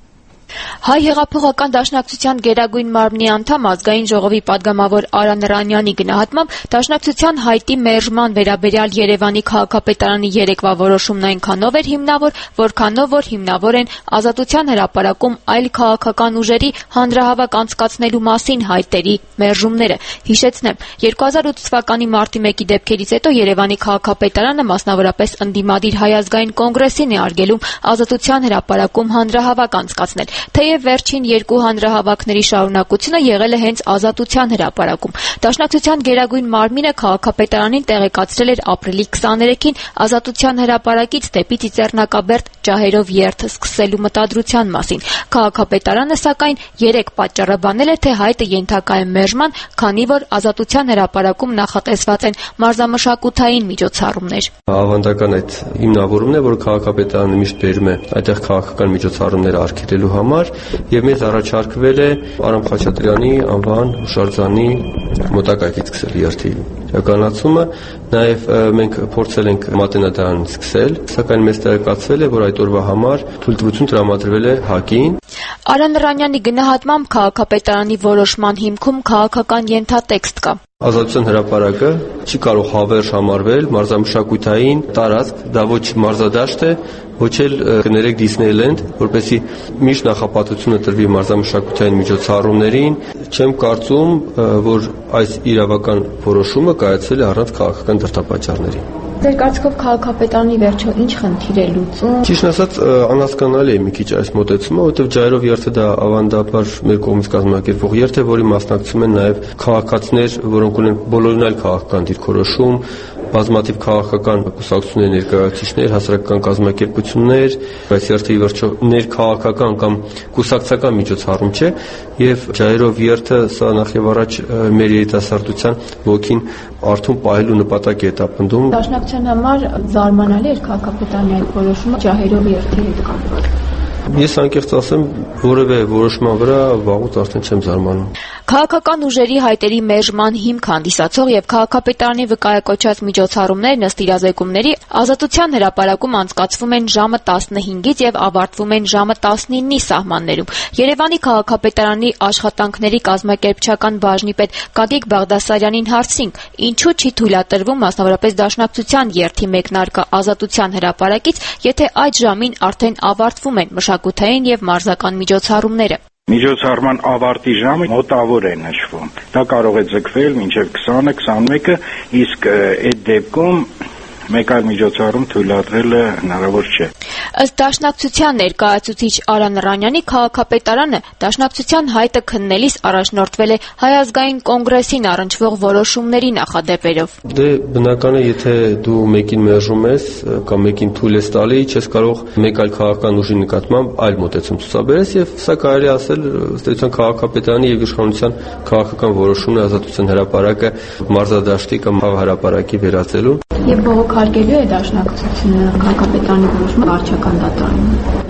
Հայ հեղափոխական դաշնակցության գերագույն մարմնի անդամ ազգային ժողովի պատգամավոր Արա Նրանյանի գնահատմամբ դաշնակցության հայտի մերժման վերաբերյալ Երևանի քաղաքապետարանի երեկվա որոշումն այնքանով էր հիմնավոր, որքանով որ հիմնավոր են Ազատության հրապարակում այլ քաղաքական ուժերի հանրահավաք անցկացնելու մասին հայտերի մերժումները։ Հիշեցնեմ, 2008 թվականի մարտի 1-ի դեպքերից հետո Երևանի քաղաքապետարանը մասնավորապես ընդդիմադիր Հայ ազգային կոնգրեսին է արգելում Ազատության հրապարակում հանրահավաք անցկացնել։ Թեև վերջին 2 հանրահավաքների շարունակությունը եղել է հենց Ազատության հրապարակում։ Դաշնակցության գերագույն մարմինը քաղաքապետարանին տեղեկացրել էր ապրիլի 23-ին Ազատության հրապարակից դեպի Ծիծեռնակաբերդ ջահերով երթ սկսելու մտադրության մասին։ Քաղաքապետարանը սակայն 3 պատճառաբանել է, թե հայտը ենթակա է մերժման, քանի որ Ազատության հրապարակում նախատեսված են մարզամշակութային միջոցառումներ։ Ավանդական այդ հիմնավորումն է, որ քաղաքապետարանը միշտ բերում է այդտեղ քաղաքական միջոցառումներ արգելելու համար եւ մեզ առաջարկվել է Արամ Խաչատրյանի անվան հուշարձանի մոտակայքից սկսել երթի իրականացումը, նաեւ մենք փորձել ենք մատենադարանից սկսել, սակայն մեզ տեղեկացվել է, որ այդ օրվա համար թույլտվություն տրամադրվել է ՀԱԿ-ին։ Արա Նրանյանի գնահատմամբ քաղաքապետարանի որոշման հիմքում քաղաքական ենթատեքստ կա։ Ազատության հրապարակը չի կարող հավերժ համարվել մարզամշակութային տարածք, դա ոչ մարզադաշտ է, ոչ էլ կներեք Դիսնեյլենդ, որպեսզի միշտ նախապատվությունը տրվի մարզամշակութային միջոցառումներին։ Չեմ կարծում, որ այս իրավական որոշումը կայացել է առանց քաղաքական դրդապատճառների։ Ձեր կարծիքով քաղաքապետարանի վերջո ինչ խնդիր է լուծում։ Ճիշտ ասած, անհասկանալի է մի քիչ այս մոտեցումը, որովհետև ջայրով երթը դա ավանդաբար մեր կողմից կազմակերպվող երթ է, որի մասնակցում են նաև քաղաքացիներ, որոնք ունեն բոլորին այլ քաղաքական դիրքորոշում, բազմաթիվ քաղաքական կուսակցությունների ներկայացուցիչներ, հասարակական կազմակերպություններ, այս երթը ի վերջո ներքաղաքական կամ կուսակցական միջոցառում չէ, եւ ջայրով երթը սա նախ եւ առաջ մեր երիտասարդության ոգին արթուն պահելու նպատակ է հետապնդում։ Դաշնակցության համար զարմանալի էր քաղաքապետարանի այդ որոշումը ջահերով երթի հետ կապված։ Ես անկեղծ ասեմ, որևէ որոշման վրա վաղուց արդեն չեմ զարմանում։ Քաղաքական ուժերի հայտերի մերժման հիմք հանդիսացող եւ քաղաքապետարանի վկայակոչած միջոցառումներն ըստ իրազեկումների Ազատության հրապարակում անցկացվում են ժամը 15-ից եւ ավարտվում են ժամը 19-ի սահմաններում։ Երևանի քաղաքապետարանի աշխատանքների կազմակերպչական բաժնի պետ Գագիկ Բաղդասարյանին հարցրինք, ինչու չի թույլատրվում մասնավորապես Դաշնակցության երթի մեկնարկը Ազատության հրապարակից, եթե այդ ժամին արդեն ավարտվում են մշակութային եւ մարզական միջոցառումները։ Միջոցառման ավարտի ժամը մոտավոր է նշվում։ Դա կարող է ձգվել մինչև 20-ը, 21-ը, իսկ այդ դեպքում մեկ այլ միջոցառում թույլատրելը հնարավոր չէ։ Ըստ Դաշնակցության ներկայացուցիչ Արա Նրանյանի քաղաքապետարանը Դաշնակցության հայտը քննելիս առաջնորդվել է Հայ ազգային կոնգրեսին առնչվող որոշումների նախադեպերով։ Դե բնական է, եթե դու մեկին մերժում ես կամ մեկին թույլ ես տալի, չես կարող մեկ այլ քաղաքական ուժի նկատմամբ այլ մոտեցում ցուցաբերես եւ սա կարելի ասել ըստ էության քաղաքապետարանի եւ իշխանության քաղաքական որոշումն է Ազատության հրապարակը մարզադաշտի կամ հրապարակի վերածելու։ Եվ բողոքարկելու է Դաշնակցությունը քաղաքապետարանի որոշումը վարչական դատարանում։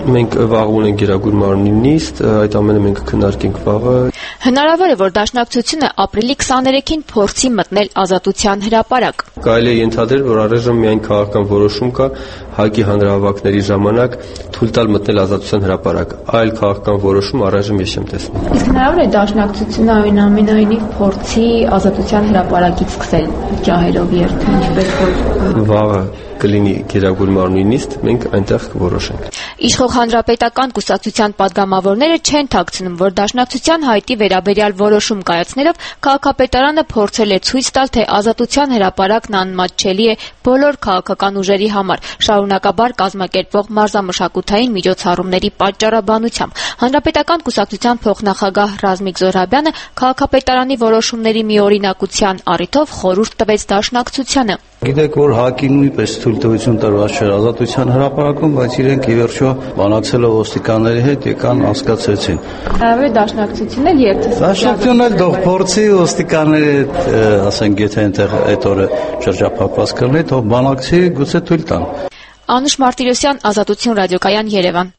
Մենք վաղ ունենք Գերագույն մարմնի նիստ, այդ ամենը մենք քննարկենք վաղը։ Հնարավոր է, որ Դաշնակցությունը ապրիլի 23-ին փորձի մտնել Ազատության հրապարակ։ Կարելի է ենթադրել, որ առայժմ միայն քաղաքական որոշում կա ՀԱԿ-ի հանրահավաքների ժամանակ թույլ տալ մտնել Ազատության հրապարակ։ Այլ քաղաքական որոշում առայժմ ես չեմ տեսնում։ Իսկ հնարավոր է Դաշնակցությունը այնուամենայնիվ փորձի Ազատության հրապարակից սկսել ջահերով երթը, ինչպես որ վաղը կլինի Գերագույն մարմնի նիստ, մենք այնտեղ կորոշենք։ Իշխող հանրապետական կուսակցության падգամավորները չեն թաքցնում, որ Դաշնակցության հայտի վերաբերյալ որոշում կայացնելով քաղաքապետարանը փորձել է ցույց տալ, թե Ազատության հրապարակն անմատչելի է բոլոր քաղաքական ուժերի համար, շարունակաբար կազմակերպվող մարզամշակութային միջոցառումների պատճառաբանությամբ։ Հանրապետական կուսակցության փոխնախագահ Ռազմիկ Զոհրաբյանը քաղաքապետարանի որոշումների միօրինակության առիթով խորհուրդ տվեց Դաշնակցությանը։ Գիտեք, որ ՀԱԿ-ին նույնպես թույլտվություն տրված չէր Ազատության հրապարակում, բայց իրենք ի վերջո բանակցելով ոստիկանների հետ եկան հասկացեցին։ Հնարավոր է Դաշնակցությունն էլ երթը։ Դաշնակցությունն էլ թող փորձի ոստիկանների հետ, ասենք, եթե այնտեղ այդ օրը շրջափակված կլինի, թող բանակցի, գուցե թույլ տան։ Անուշ Մարտիրոսյան, Ազատություն ռադիոկայան, Երևան։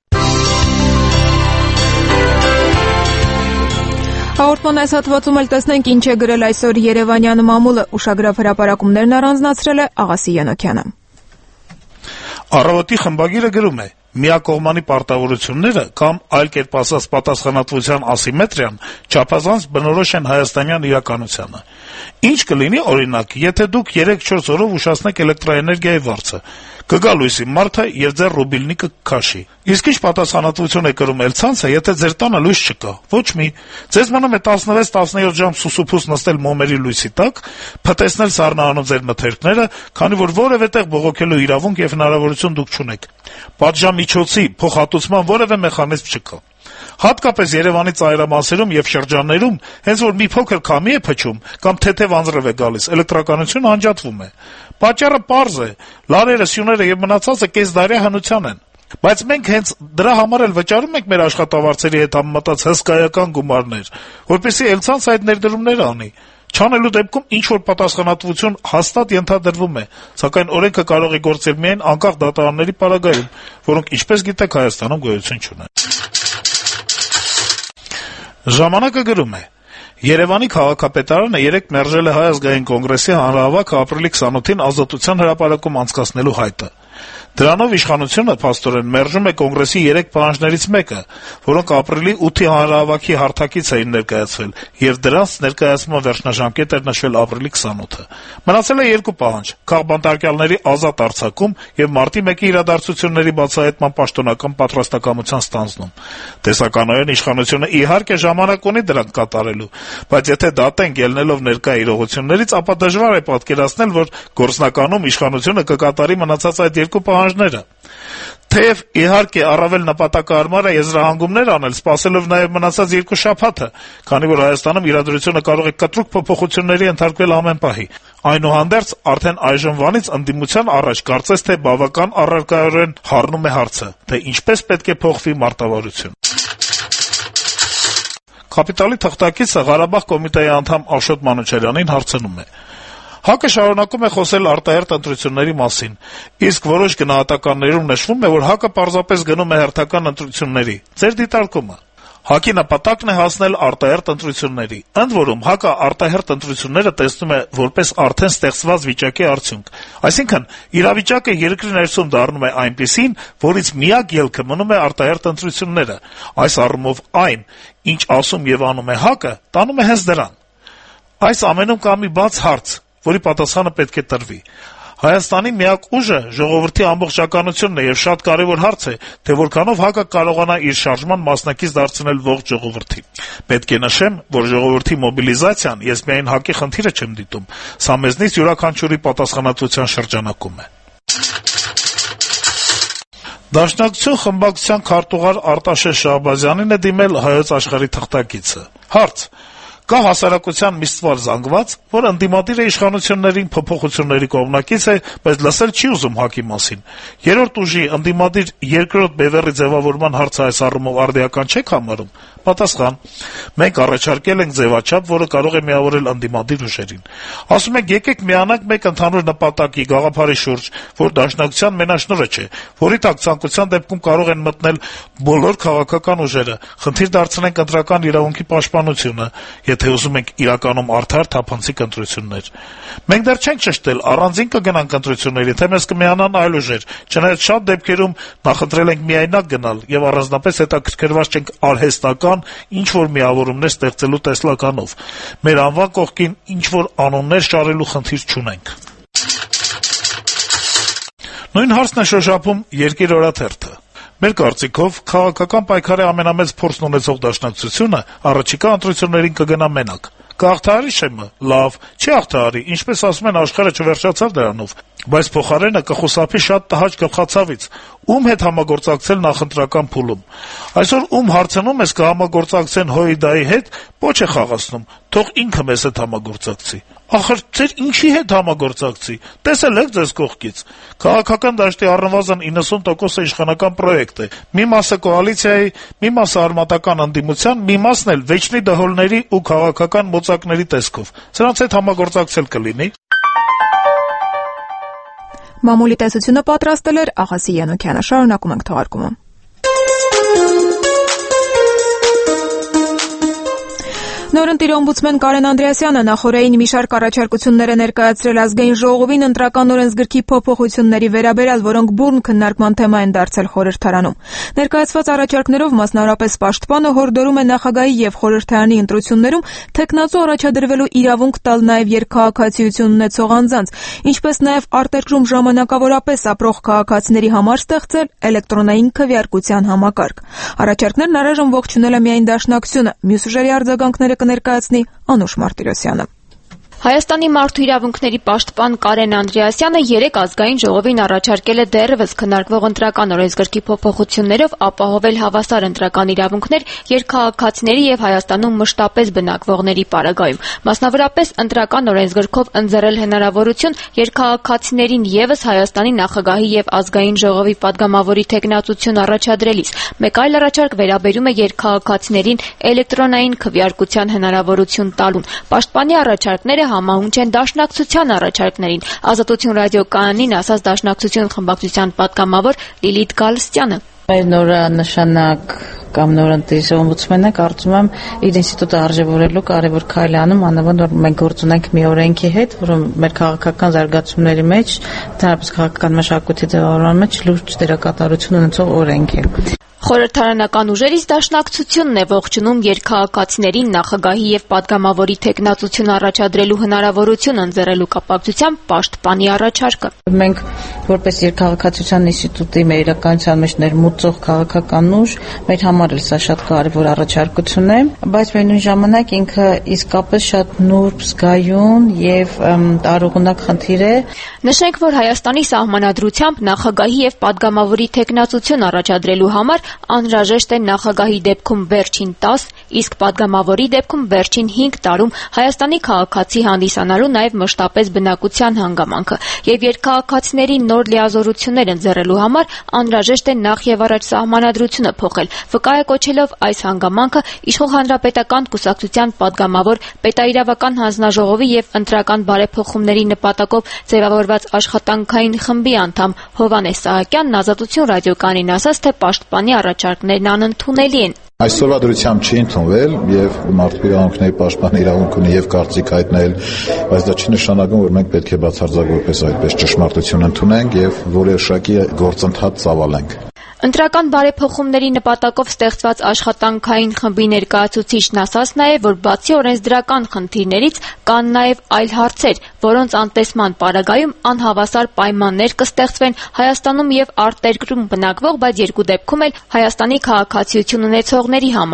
Հաղորդման այս հատվածում էլ տեսնենք ինչ է գրել այսօր Երևանյան մամուլը, ուշագրավ հրապարակումներն առանձնացրել է Աղասի Յանոքյանը։ Առավոտի խմբագիրը գրում է. միակողմանի պարտավորությունները կամ այլ կերպ ասած պատասխանատվության ասիմետրիան չափազանց բնորոշ են հայաստանյան իրականությանը։ Ինչ կլինի, օրինակ, եթե դուք 3-4 օրով ուշացնեք էլեկտրաէներգիայի վարձը, կգա լույսի մարդը եւ ձեր ռուբիլնիկը կքաշի։ Իսկ ինչ պատասխանատվություն է կրում Էլցանցը, եթե ձեր տանը լույս չկա։ Ոչ մի։ Ձեզ մնում է 16-17 ժամ սուսուփուս նստել մոմերի լույսի տակ, փտեսնել սառնաանում ձեր մթերքները, քանի որ որևէ տեղ բողոքելու իրավունք եւ հնարավորություն դուք չունեք։ Պատժամիջոցի փոխհատուցման որևէ մեխանիզմ չկա։ Հատկապես Երևանի ծայրամասերում եւ շրջաններում հենց որ մի փոքր քամի է փչում կամ թեթեւ անձրև է գալիս, էլեկտրականությունը անջատվում է։ Պատճառը պարզ է. լարերը, սյուները եւ մնացածը կեսդարյա հնության են։ Բայց մենք հենց դրա համար էլ վճարում ենք մեր աշխատավարձերի հետ համեմատած հսկայական գումարներ, որպեսզի Էլցանց այդ ներդրումները անի։ Չանելու դեպքում ինչ-որ պատասխանատվություն հաստատ ենթադրվում է, սակայն օրենքը կարող է գործել միայն անկախ դատարանների պարագայում, որոնք, ինչպես գիտեք, Հայաստանում գոյություն չունեն։ Ժամանակը գրում է. Երևանի քաղաքապետարանը երեկ մերժել է Հայ ազգային կոնգրեսի հանրահավաքը ապրիլի 28-ին Ազատության հրապարակում անցկացնելու հայտը։ Դրանով իշխանությունը փաստորեն մերժում է կոնգրեսի 3 պահանջներից մեկը, որոնք ապրիլի 8-ի հանրահավաքի հարթակից էին ներկայացվել, եւ դրանց ներկայացման վերջնաժամկետ էր նշվել ապրիլի 28-ը։ Մնացել է 2 պահանջ՝ քաղբանտարկյալների ազատ արձակում եւ մարտի 1-ի իրադարձությունների բացահայտման պաշտոնական պատրաստակամության ստանձնում։ Տեսականորեն իշխանությունը իհարկե ժամանակ ունի դրանք կատարելու, բայց եթե դատենք ելնելով ներկա իրողություններից, ապա դժվար է պատկերացնել, որ գործնականում իշխանությունը կկատարի մնացած այդ 2 պահանջները։ Թեև իհարկե առավել նպատակահարմար է եզրահանգումներ անել, սպասելով նաև մնացած 2 շաբաթը, քանի որ Հայաստանում իրադրությունը կարող է կտրուկ փոփոխությունների ենթարկվել ամեն պահի։ Այնուհանդերձ, արդեն այժմվանից ընդդիմության առաջ կարծես թե բավական առարկայորեն խառնում է հարցը, թե ինչպես պետք է փոխվի մարտավարություն։ Կապիտալի թղթակիցը Ղարաբաղ կոմիտեի անդամ Աշոտ Մանուչարյանին հարցնում է. ՀԱԿ-ը շարունակում է խոսել արտահերթ ընտրությունների մասին, իսկ որոշ գնահատականներում նշվում է, որ ՀԱԿ-ը պարզապես գնում է հերթական ընտրությունների։ Ձեր դիտարկումը։ ՀԱԿ-ի նպատակն է հասնել արտահերթ ընտրությունների։ Ընդ որում, ՀԱԿ-ը արտահերթ ընտրությունները տեսնում է որպես արդեն ստեղծված վիճակի արդյունք։ Այսինքն, իրավիճակը երկրի ներսում դառնում է այնպիսին, որից միակ ելքը մնում է արտահերթ ընտրությունները։ Այս առումով այն, ինչ ասում եւ անում է ՀԱԿ-ը, տանում է հենց դրան։ Այս ամենում կա մի բաց հարց, որի պատասխանը պետք է տրվի։ Հայաստանի միակ ուժը ժողովրդի ամբողջականությունն է եւ շատ կարեւոր հարց է, թե որքանով ՀԱԿ-ը կարողանա իր շարժման մասնակից դարձնել ողջ ժողովրդին։ Պետք է նշեմ, որ ժողովրդի մոբիլիզացիան ես միայն ՀԱԿ-ի խնդիրը չեմ դիտում, սա մեզնից յուրաքանչյուրի պատասխանատվության շրջանակում է։ Դաշնակցություն խմբակցության քարտուղար Արտաշես Շահբազյանին է դիմել Հայոց Աշխարհի թղթակիցը։ Հարց. Կա հասարակության մի ստվար զանգված, որ ընդդիմադիր է իշխանություններին փոփոխությունների կողմնակից է, բայց լսել չի ուզում ՀԱԿ-ի մասին։ Երրորդ ուժի ընդդիմադիր երկրորդ բևեռի ձևավորման հարցը այս առումով արդիական չեք համարում։ Պատասխան. մենք առաջարկել ենք ձևաչափ, որը կարող է միավորել ընդդիմադիր ուժերին։ Ասում ենք, եկեք միանանք մեկ ընդհանուր նպատակի, գաղափարի շուրջ, որ դաշնակցության մենաշնորհը չէ, որի տակ ցանկության դեպքում կարող են մտնել բոլոր քաղաքական ուժերը, խնդիր դարձնենք ընտրական իրավունքի պաշտպանությունը, եթե ուզում ենք իրականում արդար թափանցիկ ընտրություններ։ Մենք դեռ չենք ճշտել, առանձին կգնանք ընտրությունների, թե մեզ կմիանան այլ ուժեր, չնայած շատ դեպքերում նախընտրել ենք միայնակ գնալ եւ առանձնապես հետաքրքրված չենք արհեստական ինչ-որ միավորումներ ստեղծելու տեսլականով։ Մեր անվան կողքին ինչ-որ անուններ շարելու խնդիր չունենք։ Նույն հարցն է շոշափում Երկիր օրաթերթը։ Մեր կարծիքով քաղաքական պայքարի ամենամեծ փորձն ունեցող դաշնակցությունը առաջիկա ընտրություններին կգնա մենակ։ Կհաղթահարի շեմը, լավ, չի հաղթահարի, ինչպես ասում են, աշխարհը չվերջացավ դրանով, բայց փոխարենը կխուսափի շատ տհաճ գլխացավից, ում հետ համագործակցել նախընտրական փուլում։ Այսօր ում հարցնում ես կհամագործակցեն ՀՅԴ-ի հետ, ոչ է խաղացնում, թող ինքը մեզ հետ համագործակցի։ Ախր ձեր ինչի հետ համագործակցի, տեսել եք ձեզ կողքից։ Քաղաքական դաշտի առնվազն 90%-ը իշխանական պրոյեկտ է, մի մասը կոալիցիայի, մի մասը արմատական ընդդիմության, մի մասն էլ վեճնի դհոլների ու քաղաքական մոծակների տեսքով։ Սրանց հետ համագործակցել կլինի։ Մամուլի տեսությունը պատրաստել էր Աղասի Յանոքյանը։ Շարունակում ենք թողարկումը։ Նորընտիր օմբուդսմեն Կարեն Անդրեասյանը նախորդին մի շարք առաջարկություններ է ներկայացրել ազգային ժողովին ընտրական օրենսգրքի փոփոխությունների վերաբերյալ, որոնք բուրն քննարկման թեմա են դարձել խորհրդարանում։ Ներկայացված առաջարկներով մասնավորապես պաշտպանը հորդորում է նախագահի եւ խորհրդարանի ընտրություններում թեկնածու առաջադրվելու իրավունք տալ նաեւ երկքաղաքացիություն ունեցող անձանց, ինչպես նաեւ արտերկրում ժամանակավորապես ապրող քաղաքացիների համար ստեղծել էլեկտրոնային քվեարկության համակարգ։ Առաջարկներն առայժմ ողջունել է միայն Դաշնակցությունը, մյուս ուժերի արձագանքները կներկայացնի Անուշ Մարտիրոսյանը։ Հայաստանի մարդու իրավունքների պաշտպան Կարեն Անդրեասյանը երեկ ազգային ժողովին առաջարկել է դեռևս քննարկվող ընտրական օրենսգրքի փոփոխություններով ապահովել հավասար ընտրական իրավունքներ երկքաղաքացիների եւ Հայաստանում մշտապես բնակվողների պարագայում, մասնավորապես ընտրական օրենսգրքով ընձեռել հնարավորություն երկքաղաքացիներին եւս Հայաստանի նախագահի եւ ազգային ժողովի падգամավորի թեկնածություն առաջադրելիս։ Մեկ այլ առաջարկ վերաբերում է երկքաղաքացիներին էլեկտրոնային քվեարկության հնարավորություն տալուն։ Պաշտպանի առաջարկները համահունչ են Դաշնակցության առաջարկներին։ Ազատություն ռադիոկայանին ասաց Դաշնակցություն խմբակցության պատգամավոր Լիլիթ Գալստյանը։ Մեր նորանշանակ կամ նորընտիր օմբուդսմենը կարծում եմ իր ինստիտուտը արժևորելու կարևոր քայլ է անում, անավանդ որ մենք գործ ունենք մի օրենքի հետ, որը մեր քաղաքական զարգացումների մեջ, դրանպես քաղաքական մշակույթի ձևավորման մեջ լուրջ դերակատարություն ունեցող օրենք է։ Խորհրդարանական ուժերից Դաշնակցությունն է ողջունում երկքաղաքացիներին նախագահի եւ падգամավորի թեկնածություն առաջադրելու հնարավորություն ընձեռելու կապակցությամբ պաշտպանի առաջարկը։ Մենք որպես երկքաղաքացիության ինստիտուտի մեր իրականության մեջ ներմուծող քաղաքական ուժ, մեր համար էլ սա շատ կարևոր առաջարկություն է, բայց միևնույն ժամանակ ինքը իսկապես շատ նուրբ, զգայուն եւ տարողունակ խնդիր է։ Նշենք, որ Հայաստանի սահմանադրությամբ նախագահի եւ падգամավորի թեկնածություն առաջադրելու համար անհրաժեշտ է նախագահի դեպքում վերջին 10, իսկ падգամավորի դեպքում վերջին 5 տարում Հայաստանի քաղաքացի հանդիսանալու նաև մշտապես բնակության հանգամանքը, եւ երկքաղաքացիների նոր լիազորություններ ընձեռելու համար անհրաժեշտ է նախ եւ առաջ սահմանադրությունը փոխել, վկայակոչելով այս հանգամանքը Իշխող Հանրապետական կուսակցության падգամավոր, պետաիրավական հանձնաժողովի եւ ընտրական բարեփոխումների նպատակով ձևավորված աշխատանքային խմբի անդամ Հովհաննես Սահակյանն Ազատություն ռադիոկայանին ասաց, թե պաշտպանի առաջարկներն անընդունելի են։ Այսօրվա դրությամբ չի ընդունվել եւ մարդու իրավունքների պաշտպանի իրավունք ունի եւ կարծիք հայտնել, բայց դա չի նշանակում, որ մենք պետք է բացարձակ որպես այդպես ճշմարտություն ընդունենք եւ որոշակի գործընթաց ծավալենք։ Ընտրական բարեփոխումների նպատակով ստեղծված աշխատանքային խմբի ներկայացուցիչն ասաց նաև, որ բացի օրենսդրական խնդիրներից կան նաև այլ հարցեր, որոնց անտեսման պարագայում անհավասար պայմաններ կստեղծվեն Հայաստանում եւ արտերկրում բնակվող, բայց երկու դեպքում էլ Հայաստանի քաղաքացիություն ունեցողների համար։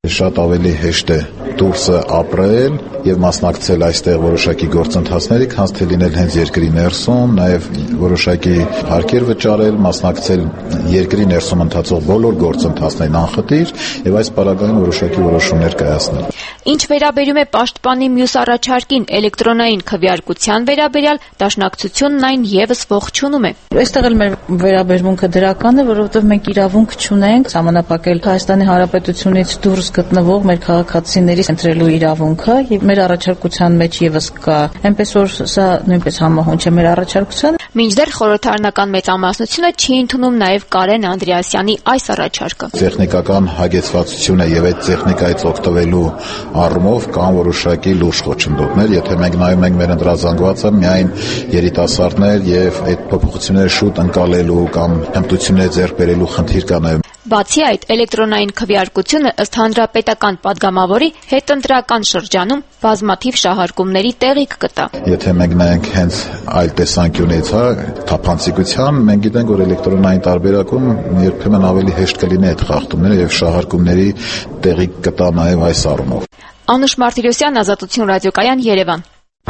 Շատ ավելի հեշտ է դուրսը ապրել եւ մասնակցել այստեղ որոշակի գործընթացների, քան թե լինել հենց երկրի ներսում, նաեւ որոշակի հարկեր վճարել, մասնակցել երկրի ներսում ընթացող բոլոր գործընթացներին անխտիր եւ այս պարագայում որոշակի որոշումներ կայացնել։ Ինչ վերաբերում է պաշտպանի մյուս առաջարկին էլեկտրոնային քվեարկության վերաբերյալ, Դաշնակցությունն այն եւս ողջունում է։ Այստեղ էլ մեր վերաբերմունքը դրական է, որովհետեւ մենք իրավունք չունենք սահմանափակել Հայաստանի Հանրապետությունից դուրս գտնվող մեր քաղաքացիների ընտրելու իրավունքը եւ մեր առաջարկության մեջ եւս կա, այնպես որ սա նույնպես համահունչ է մեր առաջարկության։ Մինչդեռ խորհրդարանական մեծամասնությունը չի ընդունում նաեւ Կարեն Անդրեասյանի այս առաջարկը։ Տեխնիկական հագեցվածությունը եւ այդ տեխնիկայից օգտվելու առումով կան որոշակի լուրջ խոչընդոտներ, եթե մենք նայում ենք մեր ընդրազանգվածը միայն երիտասարդներ եւ այդ փոփոխությունները շուտ ընկալելու կամ հմտություններ ձեռք բերելու խնդիր կա նաեւ։ Բացի այդ, էլեկտրոնային քվեարկությունը ըստ հանրապետական падգամավորի հետընտրական շրջանում բազմաթիվ շահարկումների տեղիք կտա։ Եթե մենք նայենք հենց այլ տեսանկյունից, թափանցիկության, մենք գիտենք, որ էլեկտրոնային տարբերակում երբեմն ավելի հեշտ կլինի այդ խախտումները եւ շահարկումների տեղիք կտա նաեւ այս առումով։ Անուշ Մարտիրոսյան, Ազատություն ռադիոկայան, Երևան։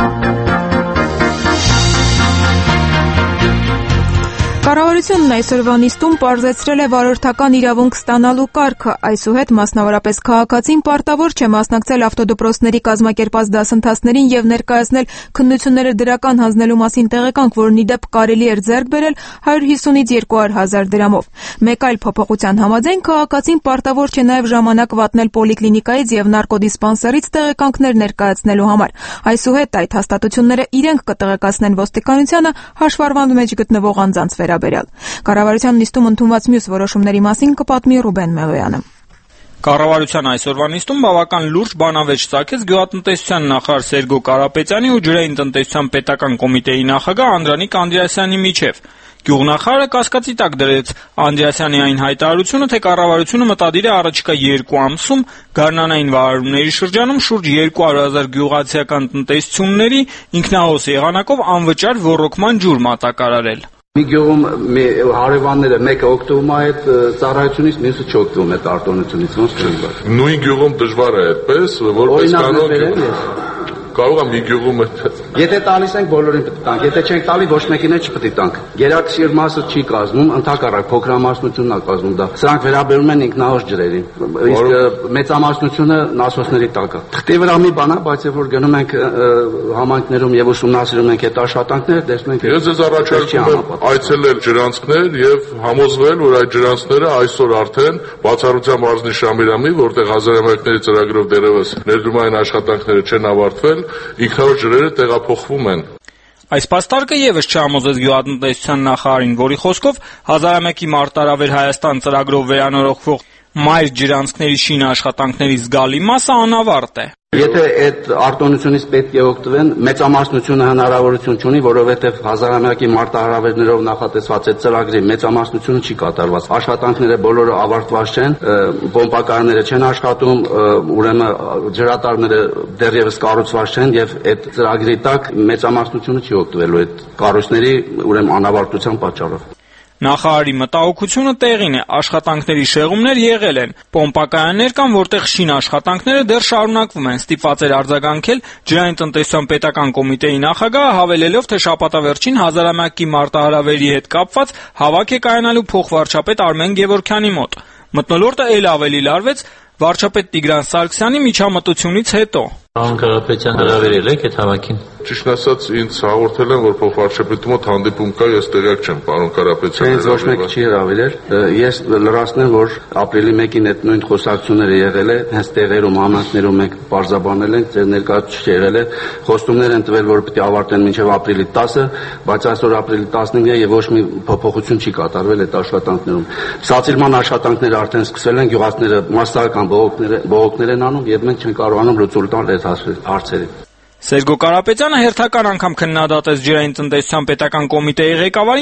Կառավարությունն այսօրվա նիստում պարզեցրել է վարորդական իրավունք ստանալու կարգը, այսուհետ մասնավորապես քաղաքացին պարտավոր չէ մասնակցել ավտոդպրոցների կազմակերպած դասընթացներին եւ ներկայացնել քննությունները դրական հանձնելու մասին տեղեկանք, որն ի դեպ կարելի էր ձեռք բերել 150-ից 200,000 դրամով։ Մեկ այլ փոփոխության համաձայն քաղաքացին պարտավոր չէ նաեւ ժամանակ վատնել պոլիկլինիկայից եւ նարկոդիսպանսերից տեղեկանքներ ներկայացնելու համար։ Այսուհետ այդ հաստատությունները իրենք կտեղեկացնեն ոստիկանությանը հաշվառման մեջ գտնվող անձանց վերաբերյալ։ Կառավարության նիստում ընդունված մյուս որոշումների մասին կպատմի Ռուբեն Մեղոյանը։ Կառավարության այսօրվա նիստում բավական լուրջ բանավեճ ծագեց գյուղատնտեսության նախարար Սերգո Կարապետյանի ու ջրային տնտեսության պետական կոմիտեի նախագահ Անդրանիկ Անդրեասյանի միջև։ Գյուղնախարարը կասկածի տակ դրեց Անդրեասյանի այն հայտարարությունը, թե կառավարությունը մտադիր է առաջիկա 2 ամսում գարնանային վարարումների շրջանում շուրջ 200,000 գյուղացիական տնտեսությունների ինքնահոս եղանակով անվճար ոռոգման ջուր մատակարարել։ Մի գյուղում հարևանները մեկը օգտվում է այդ ծառայությունից, մյուսը չօգտվում է արտոնությունից, ոնց դժվար։ Նույն գյուղում դժվար է այդպես, որպես կանոն կարող է մի գյուղում Եթե տալիս ենք բոլորին պետք է տանք, եթե չենք տալի ոչ մեկին էլ չպետք է տանք։ Գերակշիռ մասը չի կազմում, ընդհակառակ փոքրամասնությունն է կազմում դա։ Սրանք վերաբերում են ինքնահոս ջրերին։ Իսկ մեծամասնությունը նասոսների տակ է։ Թղթի վրա մի բան է, բայց երբ որ գնում ենք համայնքներում եւ ուսումնասիրում ենք այդ աշխատանքները, տեսնում ենք։ Ես ձեզ առաջարկում եմ այցելել ջրանցքներ եւ համոզվել, որ այդ ջրանցքները այսօր արդեն բացառությամբ Մարզնի Շամիրամի, որտեղ հազարամյակների ծրագրով դեռևս ներդրումային աշխատանքները չեն ավարտվել, ինքնահոս ջրերը տեղափոխվում են։ Այս պաստարկը եւս չհամոզեց գյուղատնտեսության նախարարին, որի խոսքով հազարամյակի մարտարավեր Հայաստան ծրագրով վերանորոգվող մայր ջրանցքների շինաշխատանքների զգալի մասը անավարտ է։ Եթե այդ արտոնությունից պետք է օգտվեն, մեծամասնությունը հնարավորություն չունի, որովհետև հազարամյակի մարտահրավերներով նախատեսված այդ ծրագրի մեծամասնությունը չի կատարված։ Աշխատանքները բոլորը ավարտված չեն, պոմպակայանները չեն աշխատում, ուրեմն ջրատարները դեռևս կառուցված չեն եւ այդ ծրագրի տակ մեծամասնությունը չի օգտվելու այդ կառույցների ուրեմն անավարտության պատճառով։ Նախարարի մտահոգությունը տեղին է, աշխատանքների շեղումներ եղել են, պոմպակայաններ կան, որտեղ շինաշխատանքները դեռ շարունակվում են, ստիպված էր արձագանքել ջրային տնտեսության պետական կոմիտեի նախագահը, հավելելով, թե շաբաթավերջին հազարամյակի մարտահրավերի հետ կապված հավաք է կայանալու փոխվարչապետ Արմեն Գևորգյանի մոտ։ Մթնոլորտը էլ ավելի լարվեց վարչապետ Տիգրան Սարգսյանի միջամտությունից հետո։ Պարոն Կարապետյան հրավիրել եք այդ հավաքին։ Ճիշտ ասած, ինձ հաղորդել են, որ փոխվարչապետի մոտ հանդիպում կա, ես տեղյակ չեմ, պարոն Կարապետյան։ Ինձ ոչ մեկ չի հրավիրել։ Ես լրացնեմ, որ ապրիլի 1-ին այդ նույն խոսակցությունները եղել է, հենց տեղերում, համանքներում մենք բարձրաբանել ենք, ձեր ներկայացուցիչը եղել է, խոստումներ են տվել, որ պետք է ավարտեն մինչև ապրիլի 10-ը, բայց այսօր ապրիլի 15-ն է եւ ոչ մի փոփոխություն չի կատարվել այդ աշխատանքներում։ Սացիլման աշխատանքները արդեն սկսվել են, գյուղացիները մասսայական բողոքներ են անում եւ մենք չենք կարողանում լուծում տալ այդ հարցերին։ Սերգո Կարապետյանը հերթական անգամ քննադատեց ջրային տնտեսության պետական կոմիտեի ղեկավարին, երբ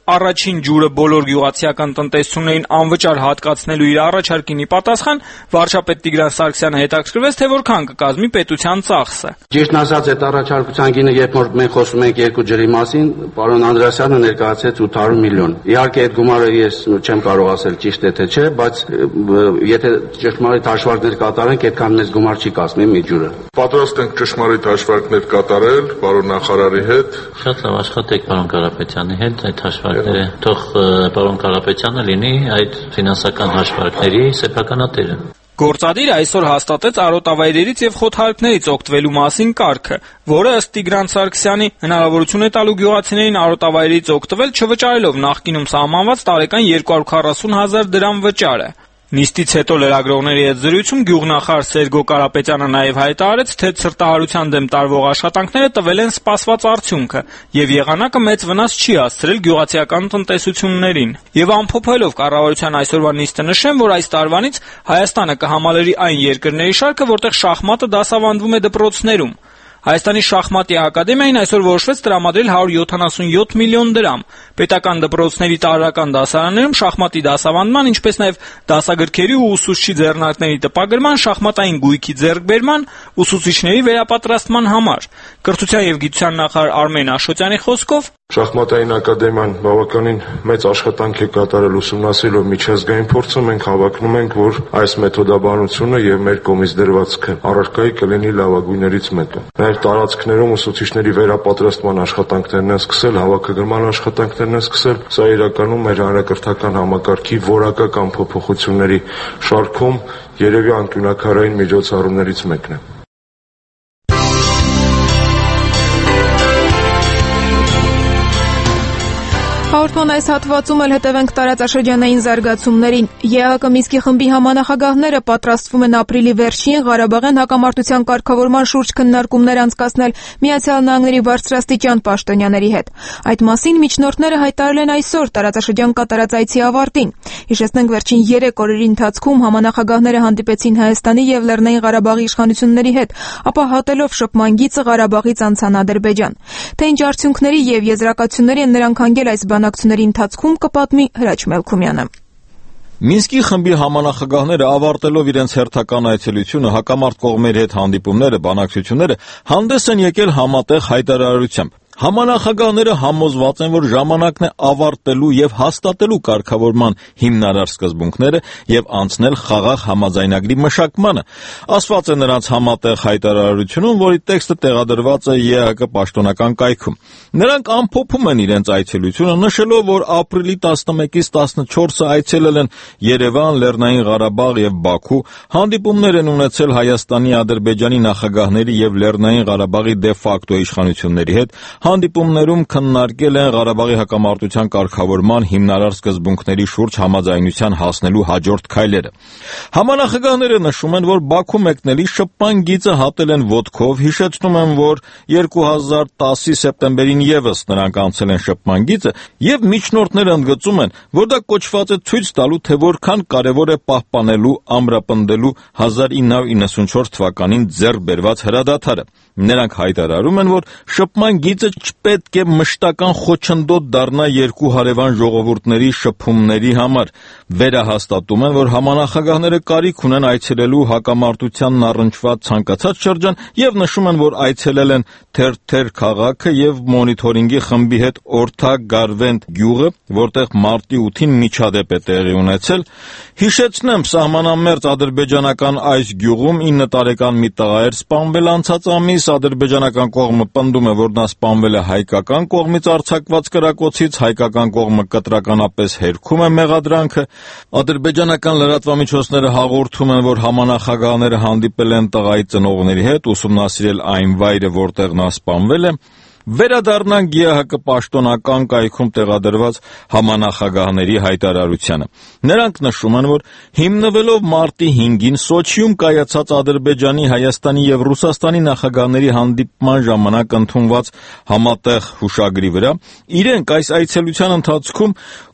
առաջին ջուրը բոլոր գյուղացիական տնտեսություններին անվճար հատկացնելու իր առաջարկին ի պատասխան վարչապետ Տիգրան Սարգսյանը հետաքրքրվեց, թե որքան կկազմի պետության ծախսը։ Ճիշտն ասած, այդ առաջարկության գինը, երբ որ մենք խոսում ենք 2 ջրի մասին, պարոն Անդրեասյանը ներկայացրեց 800 միլիոն։ Իհարկե այդ գումարը ես չեմ կարող ասել ճիշտ է թե չէ, բայց եթե ճշմարիտ հաշվարկներ կատարենք, այդքան մեծ գումար չի կազմի մի ջուրը։ Պատրաստ ենք ճշմարիտ հաշվարկներ կատարել պարոն նախարարի հետ։ Շատ լավ, աշխատեք պարոն Կարապետյանի հետ այդ հաշվարկները։ Թող պարոն Կարապետյանը լինի այդ ֆինանսական հաշվարկների սեփականատերը։ Գործադիր այսօր հաստատեց արոտավայրերից եւ խոթարքներից օգտվելու մասին կարգը, որը ըստ Տիգրան Սարգսյանի հնարավորություն է տալու գյուղացիներին արոտավայրերից օգտվել, չվճարելով նախկինում սահմանված տարեկան 240,000 դրամ վճարը։ Նիստից հետո լրագրողների հետ զրույցում գյուղնախարար Սերգո Կարապետյանը նաև հայտարարեց, թե ցրտահարության դեմ տարվող աշխատանքները տվել են սպասված արդյունքը եւ եղանակը մեծ վնաս չի հասցրել գյուղացիական տնտեսություններին։ Եվ ամփոփելով կառավարության այսօրվա նիստը նշեմ, որ այս տարվանից Հայաստանը կհամալրի այն երկրների շարքը, որտեղ շախմատը դասավանդվում է դպրոցներում։ Հայաստանի շախմատի ակադեմիային այսօր որոշվեց տրամադրել 177 միլիոն դրամ։ Պետական դպրոցների տարրական դասարաններում շախմատի դասավանդման, ինչպես նաև դասագրքերի ու ուսուցչի ձեռնարկների տպագրման, շախմատային գույքի ձեռքբերման, ուսուցիչների վերապատրաստման համար։ Կրթության եւ գիտության նախարար Արմեն Աշոտյանի խոսքով Շախմատային ակադեմիան բավականին մեծ աշխատանք է կատարել ուսումնասիրելով միջազգային փորձը, մենք հավակնում ենք, որ այս մեթոդաբանությունը եւ մեր կողմից դրվածքը առարկայի կլինի լավագույններից մեկը։ Նաեւ տարածքներում ուսուցիչների վերապատրաստման աշխատանքներն են սկսել, հավաքագրման աշխատանքներն են սկսել, սա իրականում մեր հանրակրթական համակարգի որակական փոփոխությունների շարքում երևի անկյունակարային միջոցառումներից մեկն է։ Հաղորդման այս հատվածում էլ հետևենք տարածաշրջանային զարգացումներին։ ԵԱՀԿ Մինսկի խմբի համանախագահները պատրաստվում են ապրիլի վերջին Ղարաբաղյան հակամարտության կարգավորման շուրջ քննարկումներ անցկացնել Միացյալ Նահանգների բարձրաստիճան պաշտոնյաների հետ։ Այդ մասին միջնորդները հայտարարել են այսօր տարածաշրջան կատարած այցի ավարտին։ Հիշեցնենք, վերջին 3 օրերի ընթացքում համանախագահները հանդիպեցին Հայաստանի եւ Լեռնային Ղարաբաղի իշխանությունների հետ, ապա հատելով շփման գիծը Ղարաբաղից անցան Ադրբեջան։ Թե ինչ արդյունքների եւ եզրակացությունների են նրանք հանգել այս բանակցությունների ընթացքում կպատմի Հրաչ Մելքումյանը։ Մինսկի խմբի համանախագահները ավարտելով իրենց հերթական այցելությունը հակամարտ կողմերի հետ հանդիպումները, բանակցությունները հանդես են եկել համատեղ հայտարարությամբ։ Համանախագահները համոզված են, որ ժամանակն է ավարտելու եւ հաստատելու կարգավորման հիմնարար սկզբունքները եւ անցնել խաղաղ համաձայնագրի մշակմանը։ Ասված է նրանց համատեղ հայտարարությունում, որի տեքստը տեղադրված է ԵԱՀԿ պաշտոնական կայքում։ Նրանք ամփոփում են իրենց այցելությունը, նշելով, որ ապրիլի 11-ից 14-ը այցելել են Երևան, Լեռնային Ղարաբաղ եւ Բաքու, հանդիպումներ են ունեցել Հայաստանի, Ադրբեջանի նախագահների եւ Լեռնային Ղարաբաղի դե ֆակտո իշխանությունների հետ։ Հանդիպումներում քննարկել են Ղարաբաղի հակամարտության կարգավորման հիմնարար սկզբունքների շուրջ համաձայնության հասնելու հաջորդ քայլերը։ Համանախագահները նշում են, որ Բաքու մեկնելի շփման գիծը հատել են ոտքով, հիշեցնում են, որ 2010-ի սեպտեմբերին եւս նրանք անցել են շփման գիծը եւ միջնորդները ընդգծում են, որ դա կոչված է ցույց տալու, թե որքան կարեւոր է պահպանելու, ամրապնդելու 1994 թվականին ձեռք բերված հրադադարը։ Նրանք հայտարարում են, որ շփման գիծը չպետք է մշտական խոչընդոտ դառնա երկու հարևան ժողովուրդների շփումների համար։ Վերահաստատում են, որ համանախագահները կարիք ունեն այցելելու հակամարտությանն առնչված ցանկացած շրջան եւ նշում են, որ այցելել են Թերթեր քաղաքը եւ մոնիթորինգի խմբի հետ Օրթակ Գարվենդ գյուղը, որտեղ մարտի 8-ին միջադեպ է տեղի ունեցել։ Հիշեցնեմ, սահմանամերձ ադրբեջանական այս գյուղում 9 տարեկան մի տղա էր սպանվել անցած ամիս, ադրբեջանական կողմը պնդում է, որ նա սպանվել է հայկական կողմից արձակված կրակոցից, հայկական կողմը կտրականապես հերքում է մեղադրանքը։ Ադրբեջանական լրատվամիջոցները հաղորդում են, որ համանախագահները հանդիպել են տղայի ծնողների հետ, ուսումնասիրել այն վայրը, որտեղ նա սպանվել է։ Վերադառնանք ԵԱՀԿ պաշտոնական կայքում տեղադրված համանախագահների հայտարարությանը։ Նրանք նշում են, որ հիմնվելով մարտի 5-ին Սոչիում կայացած Ադրբեջանի, Հայաստանի եւ Ռուսաստանի նախագահների հանդիպման ժամանակ ընդունված համատեղ հուշագրի վրա իրենք այս այցելության ընթացքում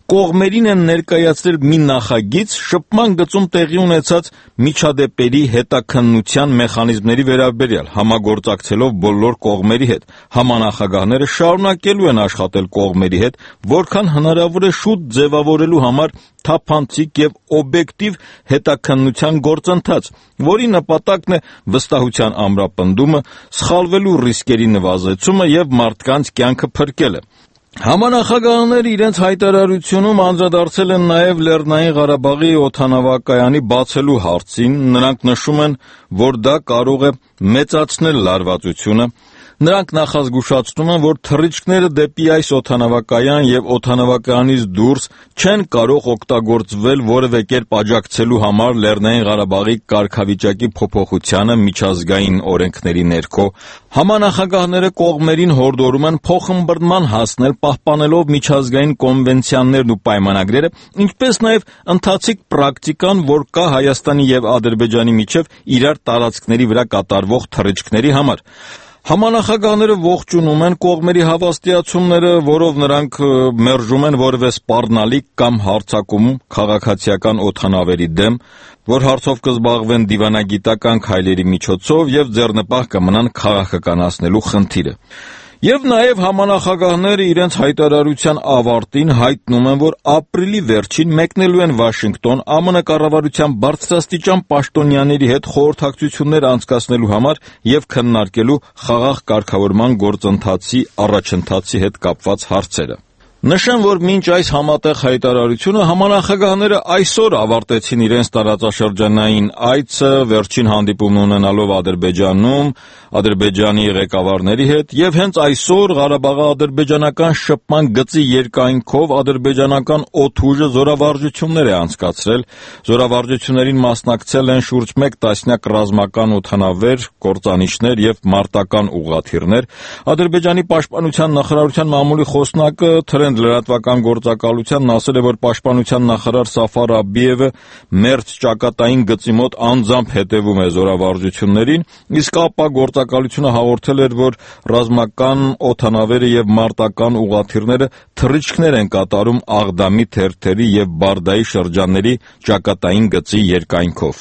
կողմերին են ներկայացրել մի նախագիծ շփման գծում տեղի ունեցած միջադեպերի հետաքննության մեխանիզմների վերաբերյալ, համագործակցելով բոլոր կողմերի հետ։ Համանախագահները շարունակելու են աշխատել կողմերի հետ, որքան հնարավոր է շուտ ձևավորելու համար թափանցիկ եւ օբյեկտիվ հետաքննության գործընթաց, որի նպատակն է վստահության ամրապնդումը, սխալվելու ռիսկերի նվազեցումը եւ մարդկանց կյանքը փրկելը։ Համանախագահները իրենց հայտարարությունում անդրադարձել են նաև Լեռնային Ղարաբաղի օդանավակայանի բացելու հարցին։ Նրանք նշում են, որ դա կարող է մեծացնել լարվածությունը։ Նրանք նախազգուշացնում են, որ թռիչքները դեպի այս օդանավակայան եւ օդանավակայանից դուրս չեն կարող օգտագործվել որևէ կերպ աջակցելու համար Լեռնային Ղարաբաղի կարգավիճակի փոփոխությանը միջազգային օրենքների ներքո։ Համանախագահները կողմերին հորդորում են փոխըմբռնման հասնել, պահպանելով միջազգային կոնվենցիաներն ու պայմանագրերը, ինչպես նաև ընթացիկ պրակտիկան, որ կա Հայաստանի եւ Ադրբեջանի միջև իրար տարածքների վրա կատարվող թռիչքների համար։ Համանախագահները ողջունում են կողմերի հավաստիացումները, որով նրանք մերժում են որևէ սպառնալիք կամ հարձակում քաղաքացիական օդանավերի դեմ, որ հարցով կզբաղվեն դիվանագիտական քայլերի միջոցով եւ ձեռնպահ կմնան քաղաքականացնելու խնդիրը։ Եվ նաև համանախագահները իրենց հայտարարության ավարտին հայտնում են, որ ապրիլի վերջին մեկնելու են Վաշինգտոն ԱՄՆ կառավարության բարձրաստիճան պաշտոնյաների հետ խորհրդակցություններ անցկացնելու համար եւ քննարկելու խաղաղ կարգավորման գործընթացի առաջընթացի հետ կապված հարցերը։ Նշեմ, որ մինչ այս համատեղ հայտարարությունը համանախագահները այսօր ավարտեցին իրենց տարածաշրջանային այցը, վերջին հանդիպումն ունենալով Ադրբեջանում, Ադրբեջանի ղեկավարների հետ եւ հենց այսօր Ղարաբաղի-ադրբեջանական շփման գծի երկայնքով ադրբեջանական օդուժը զորավարժություններ է անցկացրել։ Զորավարժություններին մասնակցել են շուրջ 1 տասնյակ ռազմական օդանավեր, կործանիչներ եւ մարտական ուղղաթիռներ։ Ադրբեջանի պաշտպանության նախարարության մամուլի խոսնակը լրատվական գործակալությանն ասել է, որ պաշտպանության նախարար Սաֆար Աբիևը մերձ ճակատային գծի մոտ անձամբ հետևում է զորավարժություններին, իսկ ԱՊԱ գործակալությունը հաղորդել էր, որ ռազմական օդանավերը եւ մարտական ուղղաթիռները թռիչքներ են կատարում Աղդամի, Թերթերի եւ Բարդայի շրջանների ճակատային գծի երկայնքով։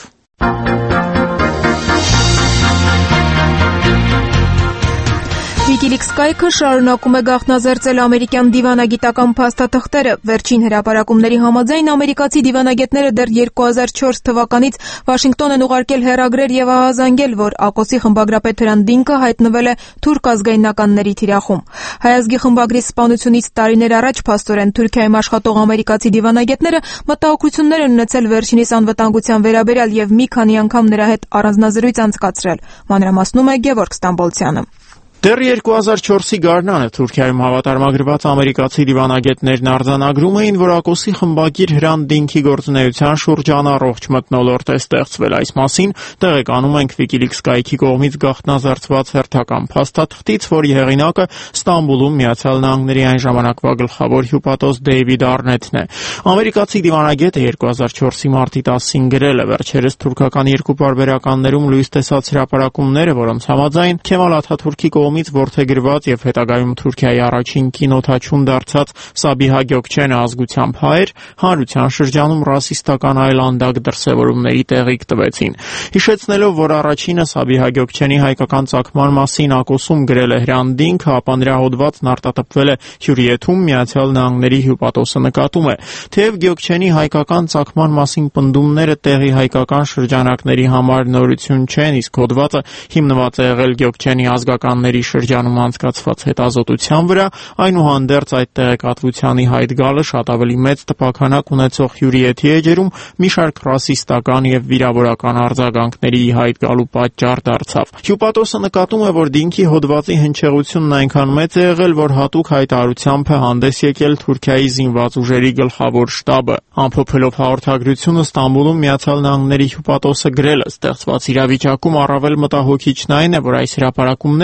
WikiLeaks կայքը շարունակում է գաղտնազերծել ամերիկյան դիվանագիտական փաստաթղթերը։ Վերջին հրապարակումների համաձայն ամերիկացի դիվանագետները դեռ 2004 թվականից Վաշինգտոն են ուղարկել հեռագրեր եւ ահազանգել, որ ԱԿՕՍ-ի խմբագրապետ Հրանտ Դինքը հայտնվել է թուրք ազգայնականների թիրախում։ Հայազգի խմբագրի սպանությունից տարիներ առաջ փաստորեն Թուրքիայում աշխատող ամերիկացի դիվանագետները մտահոգություններ են ունեցել վերջինիս անվտանգության վերաբերյալ եւ մի քանի անգամ նրա հետ առանձնազրույց անցկացրել։ Մանրամասնում է Գևորգ Ստամբոլցյանը։ Դեռ 2004-ի գարնանը Թուրքիայում հավատարմագրված ամերիկացի դիվանագետներն արձանագրում էին, որ ԱԿՕՍ-ի խմբագիր Հրանտ Դինքի գործունեության շուրջ անառողջ մթնոլորտ է ստեղծվել։ Այս մասին տեղեկանում ենք WikiLeaks կայքի կողմից գաղտնազարդված հերթական փաստաթղթից, որի հեղինակը Ստամբուլում Միացյալ Նահանգների այն ժամանակվա գլխավոր հյուպատոս Դեյվիդ Արնեթն է։ Ամերիկացի դիվանագետը 2004-ի մարտի 10-ին գրել է վերջերս թուրքական երկու պարբերականներում լույս տեսած հրապարակումները, որոնց համաձայն Քեմալ Աթաթուրքի կողմից որդեգրված եւ հետագայում Թուրքիայի առաջին կինոթաչուն դարձած Սաբիհա Գյոքչենը ազգությամբ հայեր հանրության շրջանում ռասիստական այլանդակ դրսևորումների տեղիք տվեցին։ Հիշեցնելով, որ առաջինը Սաբիհա Գյոքչենի հայկական ծագման մասին ԱԿՕՍ-ում գրել է Հրանտ Դինքը, ապա նրա հոդվածն արտատպվել է Հյուրիեթում Միացյալ Նահանգների հյուպատոսը նկատում է, թեև Գյոքչենի հայկական ծագման մասին պնդումները տեղի հայկական շրջանակների համար նորություն չեն, իսկ հոդվածը հիմնված է եղել Գյոքչենի ազգականների շրջանում անցկացված հետազոտության վրա, այնուհանդերձ այդ տեղեկատվությանի հայտ գալը շատ ավելի մեծ տպաքանակ ունեցող Հյուրիեթի էջերում մի շարք ռասիստական եւ վիրավորական արձագանքների հայտ գալու պատճառ դարձավ։ Հյուպատոսը նկատում է, որ Դինքի հոդվածի հնչեղությունն այնքան մեծ է եղել, որ հատուկ հայտարարությամբ է հանդես եկել Թուրքիայի զինված ուժերի գլխավոր շտաբը։ Ամփոփելով հաղորդագրությունը Ստամբուլում Միացյալ Նահանգների հյուպատոսը գրել է. ստեղծված իրավիճակում առավել մտահոգիչն այն է, որ այս հրապարակումները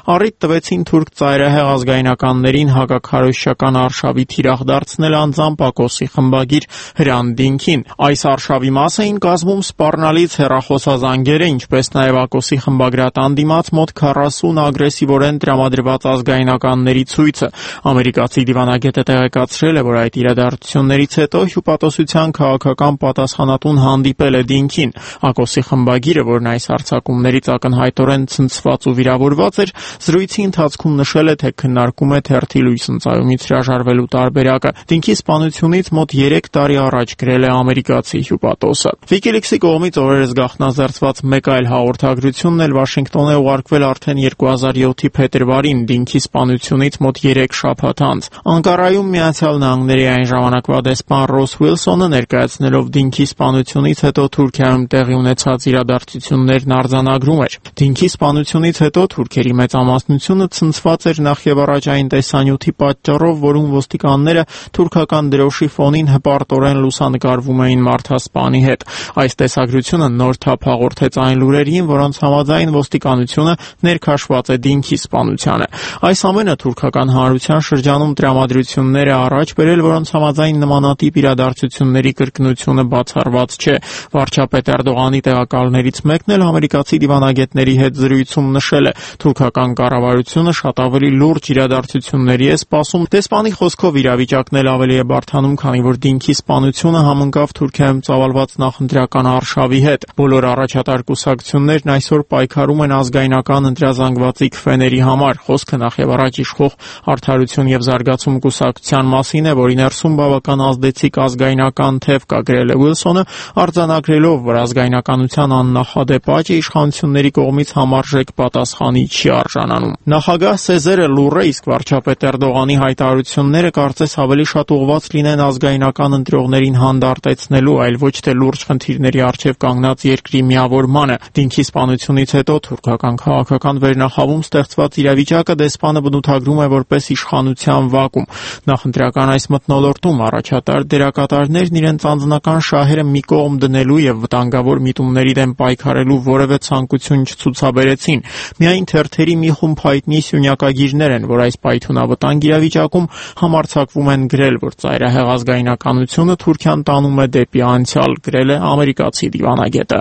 Առիթ տվեցին թուրք ծայրահեղ ազգայնականներին հակաքարոզչական արշավի թիրախ դարձնել անձամբ Ակոսի խմբագիր Հրանդինքին։ Այս արշավի մաս էին կազմում սպառնալից հեռախոսազանգերը, ինչպես նաև Ակոսի խմբագրատան դիմաց մոտ 40 ագրեսիվորեն տրամադրված ազգայնականների ցույցը։ Ամերիկացի դիվանագետը տեղեկացրել է, որ այդ իրադարձություններից հետո հյուպատոսության քաղաքական պատասխանատուն հանդիպել է Դինքին։ Ակոսի խմբագիրը, որն այս հարձակումներից ակնհայտորեն ցնցված ու վիրավորված էր, զրույցի ընթացքում նշել է, թե քննարկում է թերթի լույս ընծայումից հրաժարվելու տարբերակը։ Դինքի սպանությունից մոտ 3 տարի առաջ գրել է ամերիկացի հյուպատոսը։ WikiLeaks-ի կողմից օրերս գաղտնազերծված մեկ այլ հաղորդագրությունն էլ Վաշինգտոն է ուղարկվել արդեն 2007-ի փետրվարին, Դինքի սպանությունից մոտ 3 շաբաթ անց։ Անկարայում Միացյալ Նահանգների այն ժամանակվա դեսպան Ռոս Ուիլսոնը ներկայացնելով Դինքի սպանությունից հետո Թուրքիայում տեղի ունեցած իրադարձություններն արձանագրում էր։ Դինքի սպանությունից հետո թուրքերի մեծամասնությունը ցնցված էր նախ եւ առաջ այն տեսանյութի պատճառով, որում ոստիկանները թուրքական դրոշի ֆոնին հպարտորեն լուսանկարվում էին մարդասպանի հետ։ Այս տեսագրությունը նոր թափ հաղորդեց այն լուրերին, որոնց համաձայն ոստիկանությունը ներքաշված է Դինքի սպանությանը։ Այս ամենը թուրքական հանրության շրջանում տրամադրություններ է առաջ բերել, որոնց համաձայն նմանատիպ իրադարձությունների կրկնությունը բացառված չէ։ Վարչապետ Էրդողանի տեղակալներից մեկն էլ ամերիկացի դիվանագետների հետ զրույցում նշել է. թուրքական կառավարությունը շատ ավելի լուրջ իրադարձությունների է սպասում։ Դեսպանի խոսքով իրավիճակն էլ ավելի է բարդանում, քանի որ Դինքի սպանությունը համընկավ Թուրքիայում ծավալված նախընտրական արշավի հետ։ Բոլոր առաջատար կուսակցություններն այսօր պայքարում են ազգայնական ընտրազանգվածի քվեների համար։ Խոսքը նախ եւ առաջ իշխող Արդարություն եւ զարգացում կուսակցության մասին է, որի ներսում բավական ազդեցիկ ազգայնական թեւ կա, գրել է Ուիլսոնը, արձանագրելով, որ ազգայնականության աննախադեպ աճը իշխանությունների կողմից համարժեք պատասխանի չի արժանանում։ Նախագահ Սեզերը լուռ է, իսկ վարչապետ Էրդողանի հայտարարությունները կարծես ավելի շատ ուղղված լինեն ազգայնական ընտրողներին հանդարտեցնելու, այլ ոչ թե լուրջ խնդիրների առջև կանգնած երկրի միավորմանը։ Դինքի սպանությունից հետո թուրքական քաղաքական վերնախավում ստեղծված իրավիճակը դեսպանը բնութագրում է որպես իշխանության վակուում։ Նախընտրական այս մթնոլորտում առաջատար դերակատարներն իրենց անձնական շահերը մի կողմ դնելու եւ վտանգավոր միտումների դեմ պայքարելու որևէ ցանկություն չցուցաբերեցին։ Միայն թերթերի մի խումբ հայտնի սյունյակագիրներ են, որ այս պայթունավտանգ իրավիճակում համարձակվում են գրել, որ ծայրահեղ ազգայնականությունը Թուրքիան տանում է դեպի անցյալ, գրել է ամերիկացի դիվանագետը։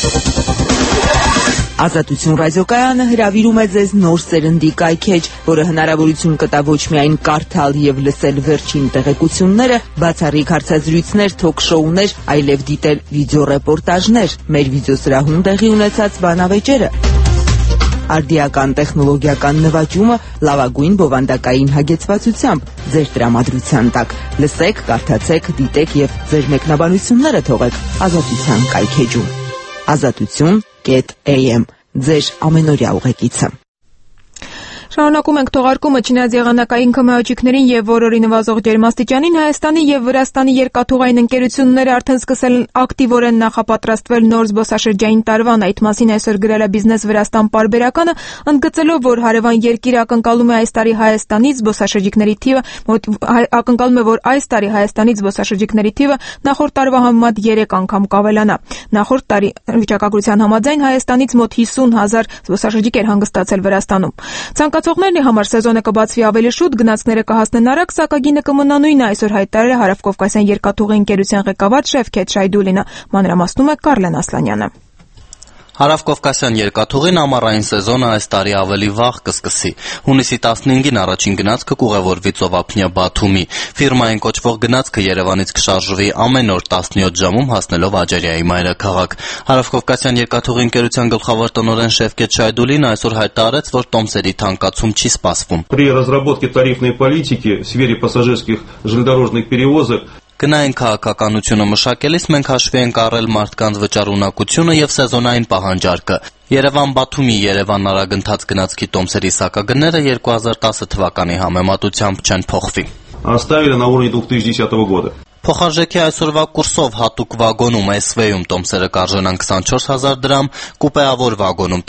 Ազատություն ռադիոկայանը հրավիրում է ձեզ նոր սերնդի կայքեջ, որը հնարավորություն կտա ոչ միայն կարդալ եւ լսել վերջին տեղեկությունները, բացառիկ հարցազրույցներ, թոք-շոուներ, այլև դիտել վիդեոռեպորտաժներ, մեր վիդեոսրահում տեղի ունեցած բանավեճերը, արդիական տեխնոլոգիական նվաճումը լավագույն բովանդակային հագեցվածությամբ ձեր տրամադրության տակ։ Լսեք, կարդացեք, դիտեք եւ ձեր մեկնաբանությունները թողեք Ազատության կայքեջում։ Azatutun.am ձեր ամենօրյա ուղեկիցը։ Շարունակում ենք թողարկումը չնայած եղանակային քմահաճույքներին եւ օրորի նվազող ջերմաստիճանին Հայաստանի եւ Վրաստանի երկաթուղային ընկերությունները արդեն սկսել են ակտիվորեն նախապատրաստվել նոր զբոսաշրջային տարվան։ Այդ մասին այսօր գրել է Բիզնես Վրաստան պարբերականը, ընդգծելով, որ հարևան երկիրը ակնկալում է այս տարի Հայաստանից զբոսաշրջիկների թիվը նախորդ տարվա համեմատ 3 անգամ կավելանա։ Նախորդ տարի վիճակագրության համաձայն Հայաստանից մոտ 50,000 զբոսաշրջիկ էր հանգստացել Վրաստանում։ Ցանկացողների համար սեզոնը կբացվի ավելի շուտ, գնացքները կհասնեն արագ, սակագինը կմնա նույնը, այսօր հայտարարել է Հարավկովկասյան երկաթուղի ընկերության ղեկավար Շևքեթ Շայդուլինը։ Մանրամասնում է Կարլեն Ասլանյանը։ Հարավկովկասյան երկաթուղին ամառային սեզոնը այս տարի ավելի վաղ կսկսի։ Հունիսի 15-ին առաջին գնացքը կուղևորվի ծովափնյա Բաթումի։ Ֆիրմային կոչվող գնացքը Երևանից կշարժվի ամեն օր 17 ժամում հասնելով Աջարիայի մայրաքաղաք։ Հարավկովկասյան երկաթուղի ընկերության գլխավոր տնօրեն Շևքեթ Շայդուլին այսօր հայտարարեց, որ տոմսերի թանկացում չի սպասվում։ При разработке тарифной политики в сфере пассажирских железнодорожных перевозок Գնային քաղաքականությունը մշակելիս մենք հաշվի ենք առել մարդկանց վճարունակությունը եւ սեզոնային պահանջարկը։ Երևան-Բաթումի Երևան արագընթաց գնացքի տոմսերի սակագները 2010 թվականի համեմատությամբ չեն փոխվի։ Оставили на уровне 2010 года. Փոխարժեքի այսօրվա կուրսով հատուկ վագոնում SV-ում տոմսերը կարժենան 24000 դրամ, կուպեավոր վագոնում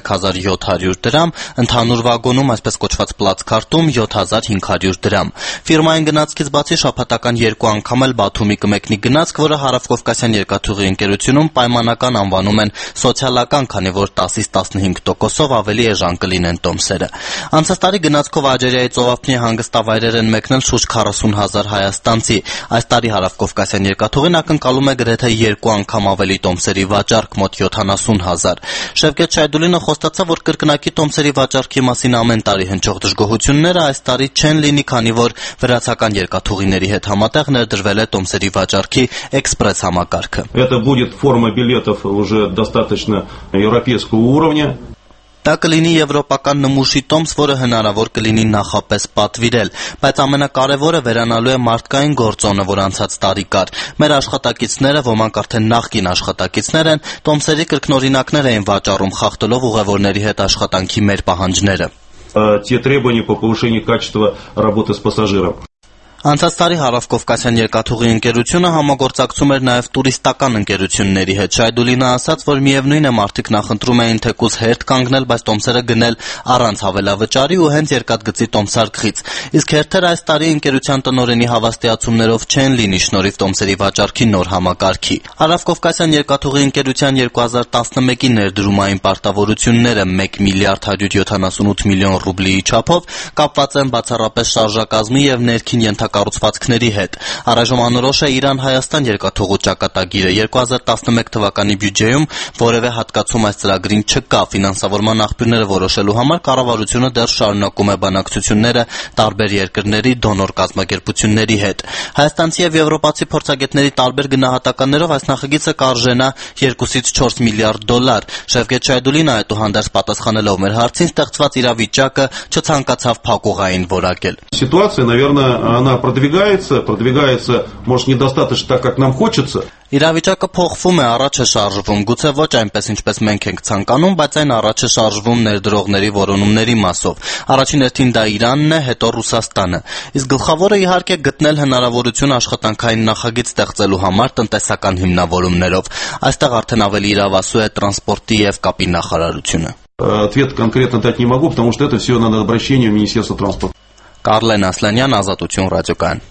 11700 դրամ, ընդհանուր վագոնում, այսպես կոչված պլացքարտում 7500 դրամ։ Ֆիրմային գնացքից բացի շաբաթական 2 անգամ էլ Բաթումի կմեկնի գնացք, որը Հարավկովկասյան երկաթուղի ընկերությունում պայմանական անվանում են սոցիալական, քանի որ 10-ից 15%-ով ավելի էժան կլինեն տոմսերը։ Անցած տարի գնացքով Աջերիայի ծովափնի հանգստավայրեր են մեկնել շուրջ 40000 հայաստանցի։ Այս տարի Հարավկովկասյան երկաթուղին ակնկալում է գրեթե 2 անգամ ավելի տոմսերի վաճառք՝ մոտ 70000։ Շևկետ Շայդուլինը խոստացավ, որ կրկնակի տոմսերի վաճառքի մասին ամեն տարի հնչող դժգոհությունները այս տարի չեն լինի, քանի որ վրացական երկաթուղիների հետ համատեղ ներդրվել է տոմսերի վաճառքի էքսպրես համակարգը։ Это будет форма билетов уже достаточно европейского уровня. Դա կլինի եվրոպական նմուշի տոմս, որը հնարավոր կլինի նախապես պատվիրել, բայց ամենակարևորը վերանալու է մարդկային գործոնը, որ անցած տարի кар։ Մեր աշխատակիցները, ոմանք արդեն նախկին աշխատակիցներ են, տոմսերի կրկնօրինակներ էին վաճառում, խախտելով ուղևորների հետ աշխատանքի մեր պահանջները։ Те требования по повышению качества работы с пассажиром. Անցած տարի Հարավկովկասյան երկաթուղի ընկերությունը համագործակցում էր նաև տուրիստական ընկերությունների հետ։ Շայդուլինը ասաց, որ միևնույն է մարդիկ նախընտրում էին թեկուզ հերթ կանգնել, բայց տոմսերը գնել առանց հավելավճարի ու հենց երկաթգծի տոմսարկղից։ Իսկ հերթերը այս տարի ընկերության տնօրենի հավաստիացումներով չեն լինի շնորհիվ տոմսերի վաճառքի նոր համակարգի։ Հարավկովկասյան երկաթուղի ընկերության 2011-ի ներդրումային պարտավորությունները 1 միլիարդ 178 միլիոն ռուբլիի չափով կապված են բացառապես շարժակազմի եւ ներքին կառուցվածքների հետ։ Առայժմ անորոշ է Իրան-Հայաստան երկաթուղու ճակատագիրը։ 2011 թվականի բյուջեում որևէ հատկացում այս ծրագրին չկա։ Ֆինանսավորման աղբյուրները որոշելու համար կառավարությունը դեռ շարունակում է բանակցությունները տարբեր երկրների դոնոր կազմակերպությունների հետ։ Հայաստանցի եւ եվրոպացի փորձագետների տարբեր գնահատականներով այս նախագիծը կարժենա 2-ից 4 միլիարդ դոլար։ Շևկետ Շայդուլինը այդուհանդերձ պատասխանելով մեր հարցին ստեղծված իրավիճակը չցանկացավ փակուղային որակել։ Ситуация, наверное, она продвигается, может, недостаточно так, как нам хочется. Իրավիճակը փոխվում է, առաջ է շարժվում, գուցե ոչ այնպես, ինչպես մենք ենք ցանկանում, բայց այն առաջ է շարժվում ներդրողների որոնումների մասով։ Առաջին հերթին դա Իրանն է, հետո Ռուսաստանը։ Իսկ գլխավորը իհարկե գտնել հնարավորություն աշխատանքային նախագիծ ստեղծելու համար տնտեսական հիմնավորումներով։ Այստեղ արդեն ավելի իրավասու է տրանսպորտի եւ կապի նախարարությունը։ Ответ конкретно дать не могу, потому что это все надо обращение в Министерство транспорта. Կարլեն Ասլանյան, Ազատություն ռադիոկայան։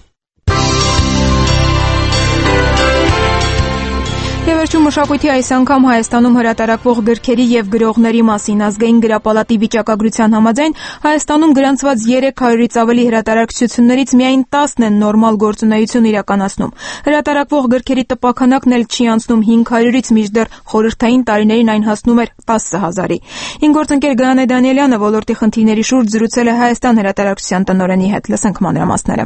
Եվերջում մշակույթի այս անգամ Հայաստանում հրատարակվող գրքերի եւ գրողների մասին ազգային գրապալատի վիճակագրության համաձայն Հայաստանում գրանցված 300-ից ավելի հրատարակչություններից միայն 10-ն են նորմալ գործունեություն իրականացնում։ Հրատարակվող գրքերի տպաքանակն էլ չի անցնում 500-ից, մինչդեռ խորհրդային տարիներին այն հասնում էր 10,000-ի։ Ինգործընկեր Գայանե Դանիելյանը ոլորտի խնդիրների շուրջ զրուցել է Հայաստան հրատարակչության տնօրենի հետ։ Լսենք մանրամասները։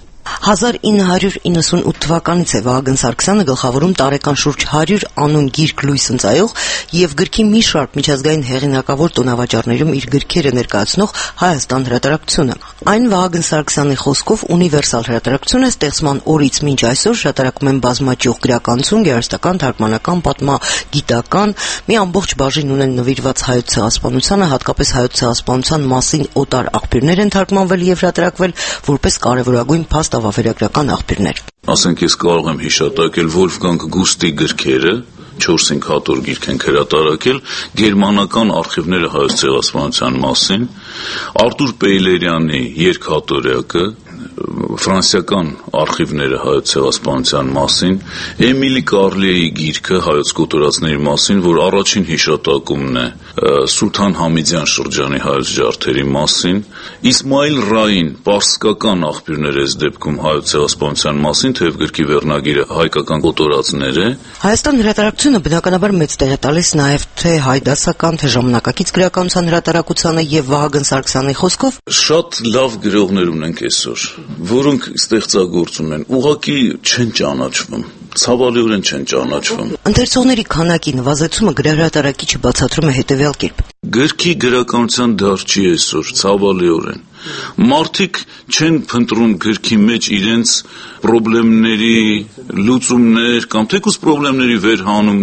1998 թվականից է Վահագն Սարգսյանը գլխավորում տարեկան շուրջ 100 անուն գիրք լույս ընծայող եւ գրքի մի շարք միջազգային հեղինակավոր տոնավաճառներում իր գրքերը ներկայացնող Հայաստան հրատարակությունը։ Այն Վահագն Սարգսյանի խոսքով ունիվերսալ հրատարակություն է, ստեղծման օրից մինչ այսօր հրատարակում են բազմաճյուղ գրականություն, գեղարվեստական, թարգմանական, պատմագիտական, մի ամբողջ բաժին ունեն նվիրված հայոց ցեղասպանությանը, հատկապես հայոց ցեղասպանության մասին օտար աղբյուրներ են թարգմանվել եւ հրատարակվել որպես կարեւորագույն ավավերագրական աղբյուրներ։ Ասենք ես կարող եմ հիշատակել Վոլֆգանգ Գուստի գրքերը, 4-5 հատոր գիրք են հրատարակել, գերմանական արխիվները հայոց ցեղասպանության մասին, Արտուր Պեյլերյանի երկհատորյակը, ֆրանսիական արխիվները հայոց ցեղասպանության մասին, Էմիլի Կարլիեի գիրքը հայոց կոտորածների մասին, որ առաջին հիշատակումն է Սուլթան Համիդյան շրջանի հայոց ջարդերի մասին, Իսմայիլ Ռային պարսկական աղբյուրներ այս դեպքում հայոց ցեղասպանության մասին, թեև գրքի վերնագիրը հայկական կոտորածներ է։ Հայաստան հրատարակությունը բնականաբար մեծ տեղ է տալիս նաև թե հայդասական, թե ժամանակակից գրականության հրատարակությանը եւ Վահագն Սարգսյանի խոսքով շատ լավ գրողներ ունենք այսօր, որոնք ստեղծագործում են, ուղղակի չեն ճանաչվում, ցավալիորեն չեն ճանաչվում։ Ընթերցողների քանակի նվազեցումը գրահրատարակիչը բացատրում է հետևյալ կերպ. Գրքի գրականության դարձի այսօր ցավալիորեն մարդիկ չեն փնտրում գրքի մեջ իրենց խնդիրների լուծումներ կամ թեկուզ խնդիրների վերհանումներ։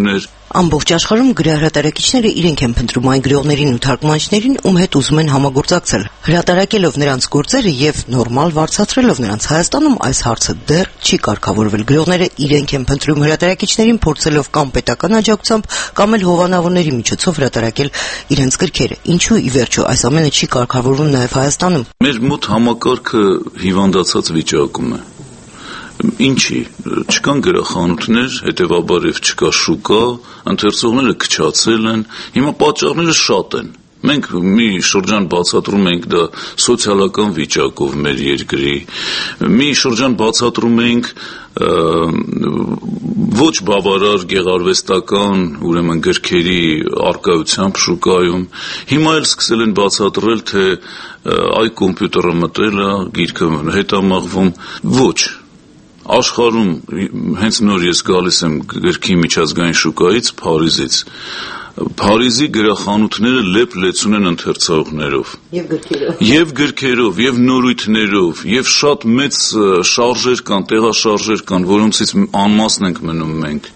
Ամբողջ աշխարհում գրահրատարակիչները իրենք են փնտրում այն գրողներին ու թարգմանիչներին, ում հետ ուզում են համագործակցել։ Հրատարակելով նրանց գործերը եւ նորմալ վարձատրելով նրանց Հայաստանում այս հարցը դեռ չի կարգավորվել։ Գրողները իրենք են փնտրում հրատարակիչներին, փորձելով կամ պետական աջակցությամբ, կամ էլ հովանավորների միջոցով հրատարակել իրենց գրքերը։ Ինչու ի վերջո այս ամենը չի կարգավորվում նաեւ Հայաստանում։ Մեր մոտ համակարգը հիվանդացած վիճակում է։ Ինչի, չկան գրախանութներ, հետևաբար եւ չկա շուկա, ընթերցողները քչացել են, հիմա պատճառները շատ են։ Մենք մի շրջան բացատրում ենք դա սոցիալական վիճակով մեր երկրի, մի շրջան բացատրում ենք ոչ բավարար գեղարվեստական, ուրեմն գրքերի արկայությամբ շուկայում, հիմա էլ սկսել են բացատրել, թե այ կոմպյուտերը մտել է, գիրքը հետամաղվում, ոչ աշխարհում հենց նոր ես գալիս եմ գրքի միջազգային շուկայից Փարիզից Փարիզի գրախանութները լեփ-լեցուն են ընթերցողներով եւ գրքերով եւ նորույթներով եւ շատ մեծ շարժեր կան, տեղաշարժեր կան, որոնցից անմասն ենք մնում մենք։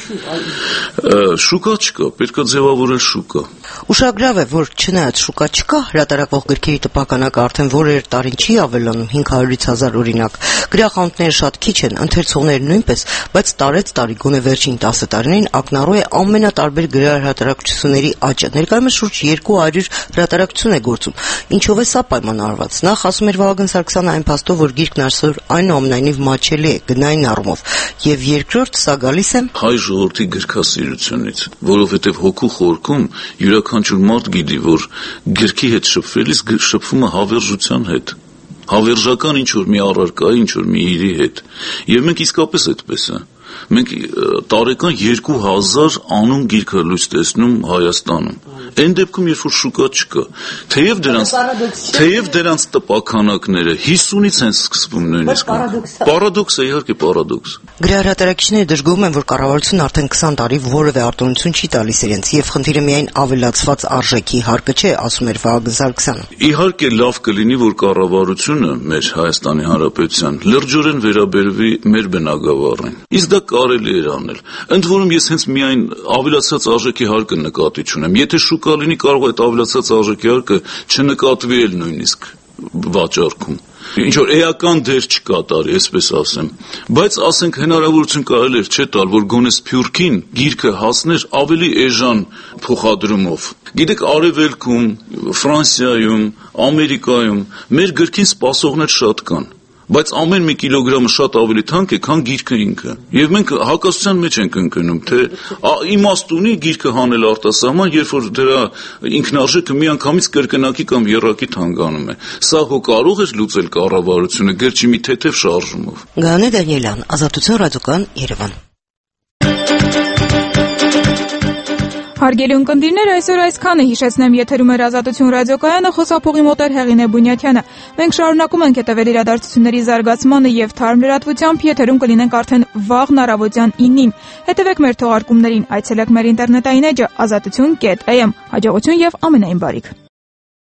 Շուկա չկա, պետք է ձևավորել շուկա։ Ուշագրավ է, որ չնայած շուկա չկա, հրատարակվող գրքերի տպականակը արդեն որևէ տարին չի ավելանում 500-ից 1000 օրինակ։ Գրախանութները շատ քիչ են, ընթերցողները նույնպես, բայց տարեց-տարի գոնե վերջին 10 տարիներին ակնառու է ամենատարբեր գրահրատարակչությունների աճը։ Ներկայումս շուրջ 200 հրատարակություն է գործում։ Ինչով է սա պայմանավորված։ Նախ ասում էր Վահագն Սարգսյանը այն փաստով, որ գիրքն այսօր այնուամենայնիվ մատչելի է գնային առումով, եւ երկրորդ սա գալիս է հայ ժողովրդի գրքասիրությունից, որովհետև հոգու խորքում յուրաքանչյուր մարդ գիտի, որ գրքի հետ շփվելիս շփվում է հավերժության հետ, հավերժական ինչ-որ մի առարկայի, ինչ-որ մի իրի հետ, եւ մենք իսկապես այդպես է, մենք տարեկան 2000 անուն գիրք լույս տեսնում Հայաստանում, այն դեպքում, երբ որ շուկա չկա, թեև դրանց տպականակները 50-ից են սկսվում նույնիսկ, պարադոքս է, իհարկե պարադոքս։ Գրահրատարակիչները դժգոհում են, որ կառավարությունը արդեն 20 տարի որևէ արտոնություն չի տալիս իրենց, եւ խնդիրը միայն ավելացված արժեքի հարկը չէ, ասում էր Վահագն Սարգսյանը։ Իհարկե լավ կլինի, որ կառավարությունը մեր Հայաստանի Հանրապետության լրջորեն վերաբերվի մեր բնակավարին։ Իսկ դա կարելի է անել։ Ընդ որում ես հենց միայն ավելացած արժեքի հարկը նկատի չունեմ։ Եթե շուկա լինի, կարող է այդ ավելացած արժեքի հարկը չնկատվի էլ նույնիսկ վաճառքում։ Ինչ որ էական դեր չկատարի, այսպես ասեմ, բայց ասենք հնարավորություն կարելի էր չէ տալ, որ գոնե Սփյուռքին գիրքը հասներ ավելի էժան փոխադրումով։ Գիտեք, Արևելքում, Ֆրանսիայում, Ամերիկայում մեր գրքին սպասողներ շատ կան, բայց ամեն մի կիլոգրամը շատ ավելի թանկ է, քան գիրքը ինքը։ Եվ մենք հակասության մեջ ենք ընկնում, թե իմաստ ունի գիրքը հանել արտասահման, երբ որ դրա ինքնարժեքը միանգամից կրկնակի կամ եռակի թանկանում է։ Սա հո կարող էր լուծել կառավարությունը գրչի մի թեթև շարժումով։ Գանե Դանիելյան, Ազատություն ռադիոկան, Երևան։ Հարգելի ունկնդիրներ, այսօր այսքանը հիշեցնեմ, եթերում էր Ազատություն ռադիոկայանը, խոսափողի մոտ էր Հեղինե Բունյաթյանը։ Մենք շարունակում ենք հետևել իրադարձությունների զարգացմանը եւ թարմ լրատվությամբ, եթերում կլինենք արդեն վաղն առավոտյան 9-ին։ Հետևեք մեր թողարկումներին, այցելեք մեր ինտերնետային էջը azatutyon.am։ Հաջողություն եւ ամենայն բարիք։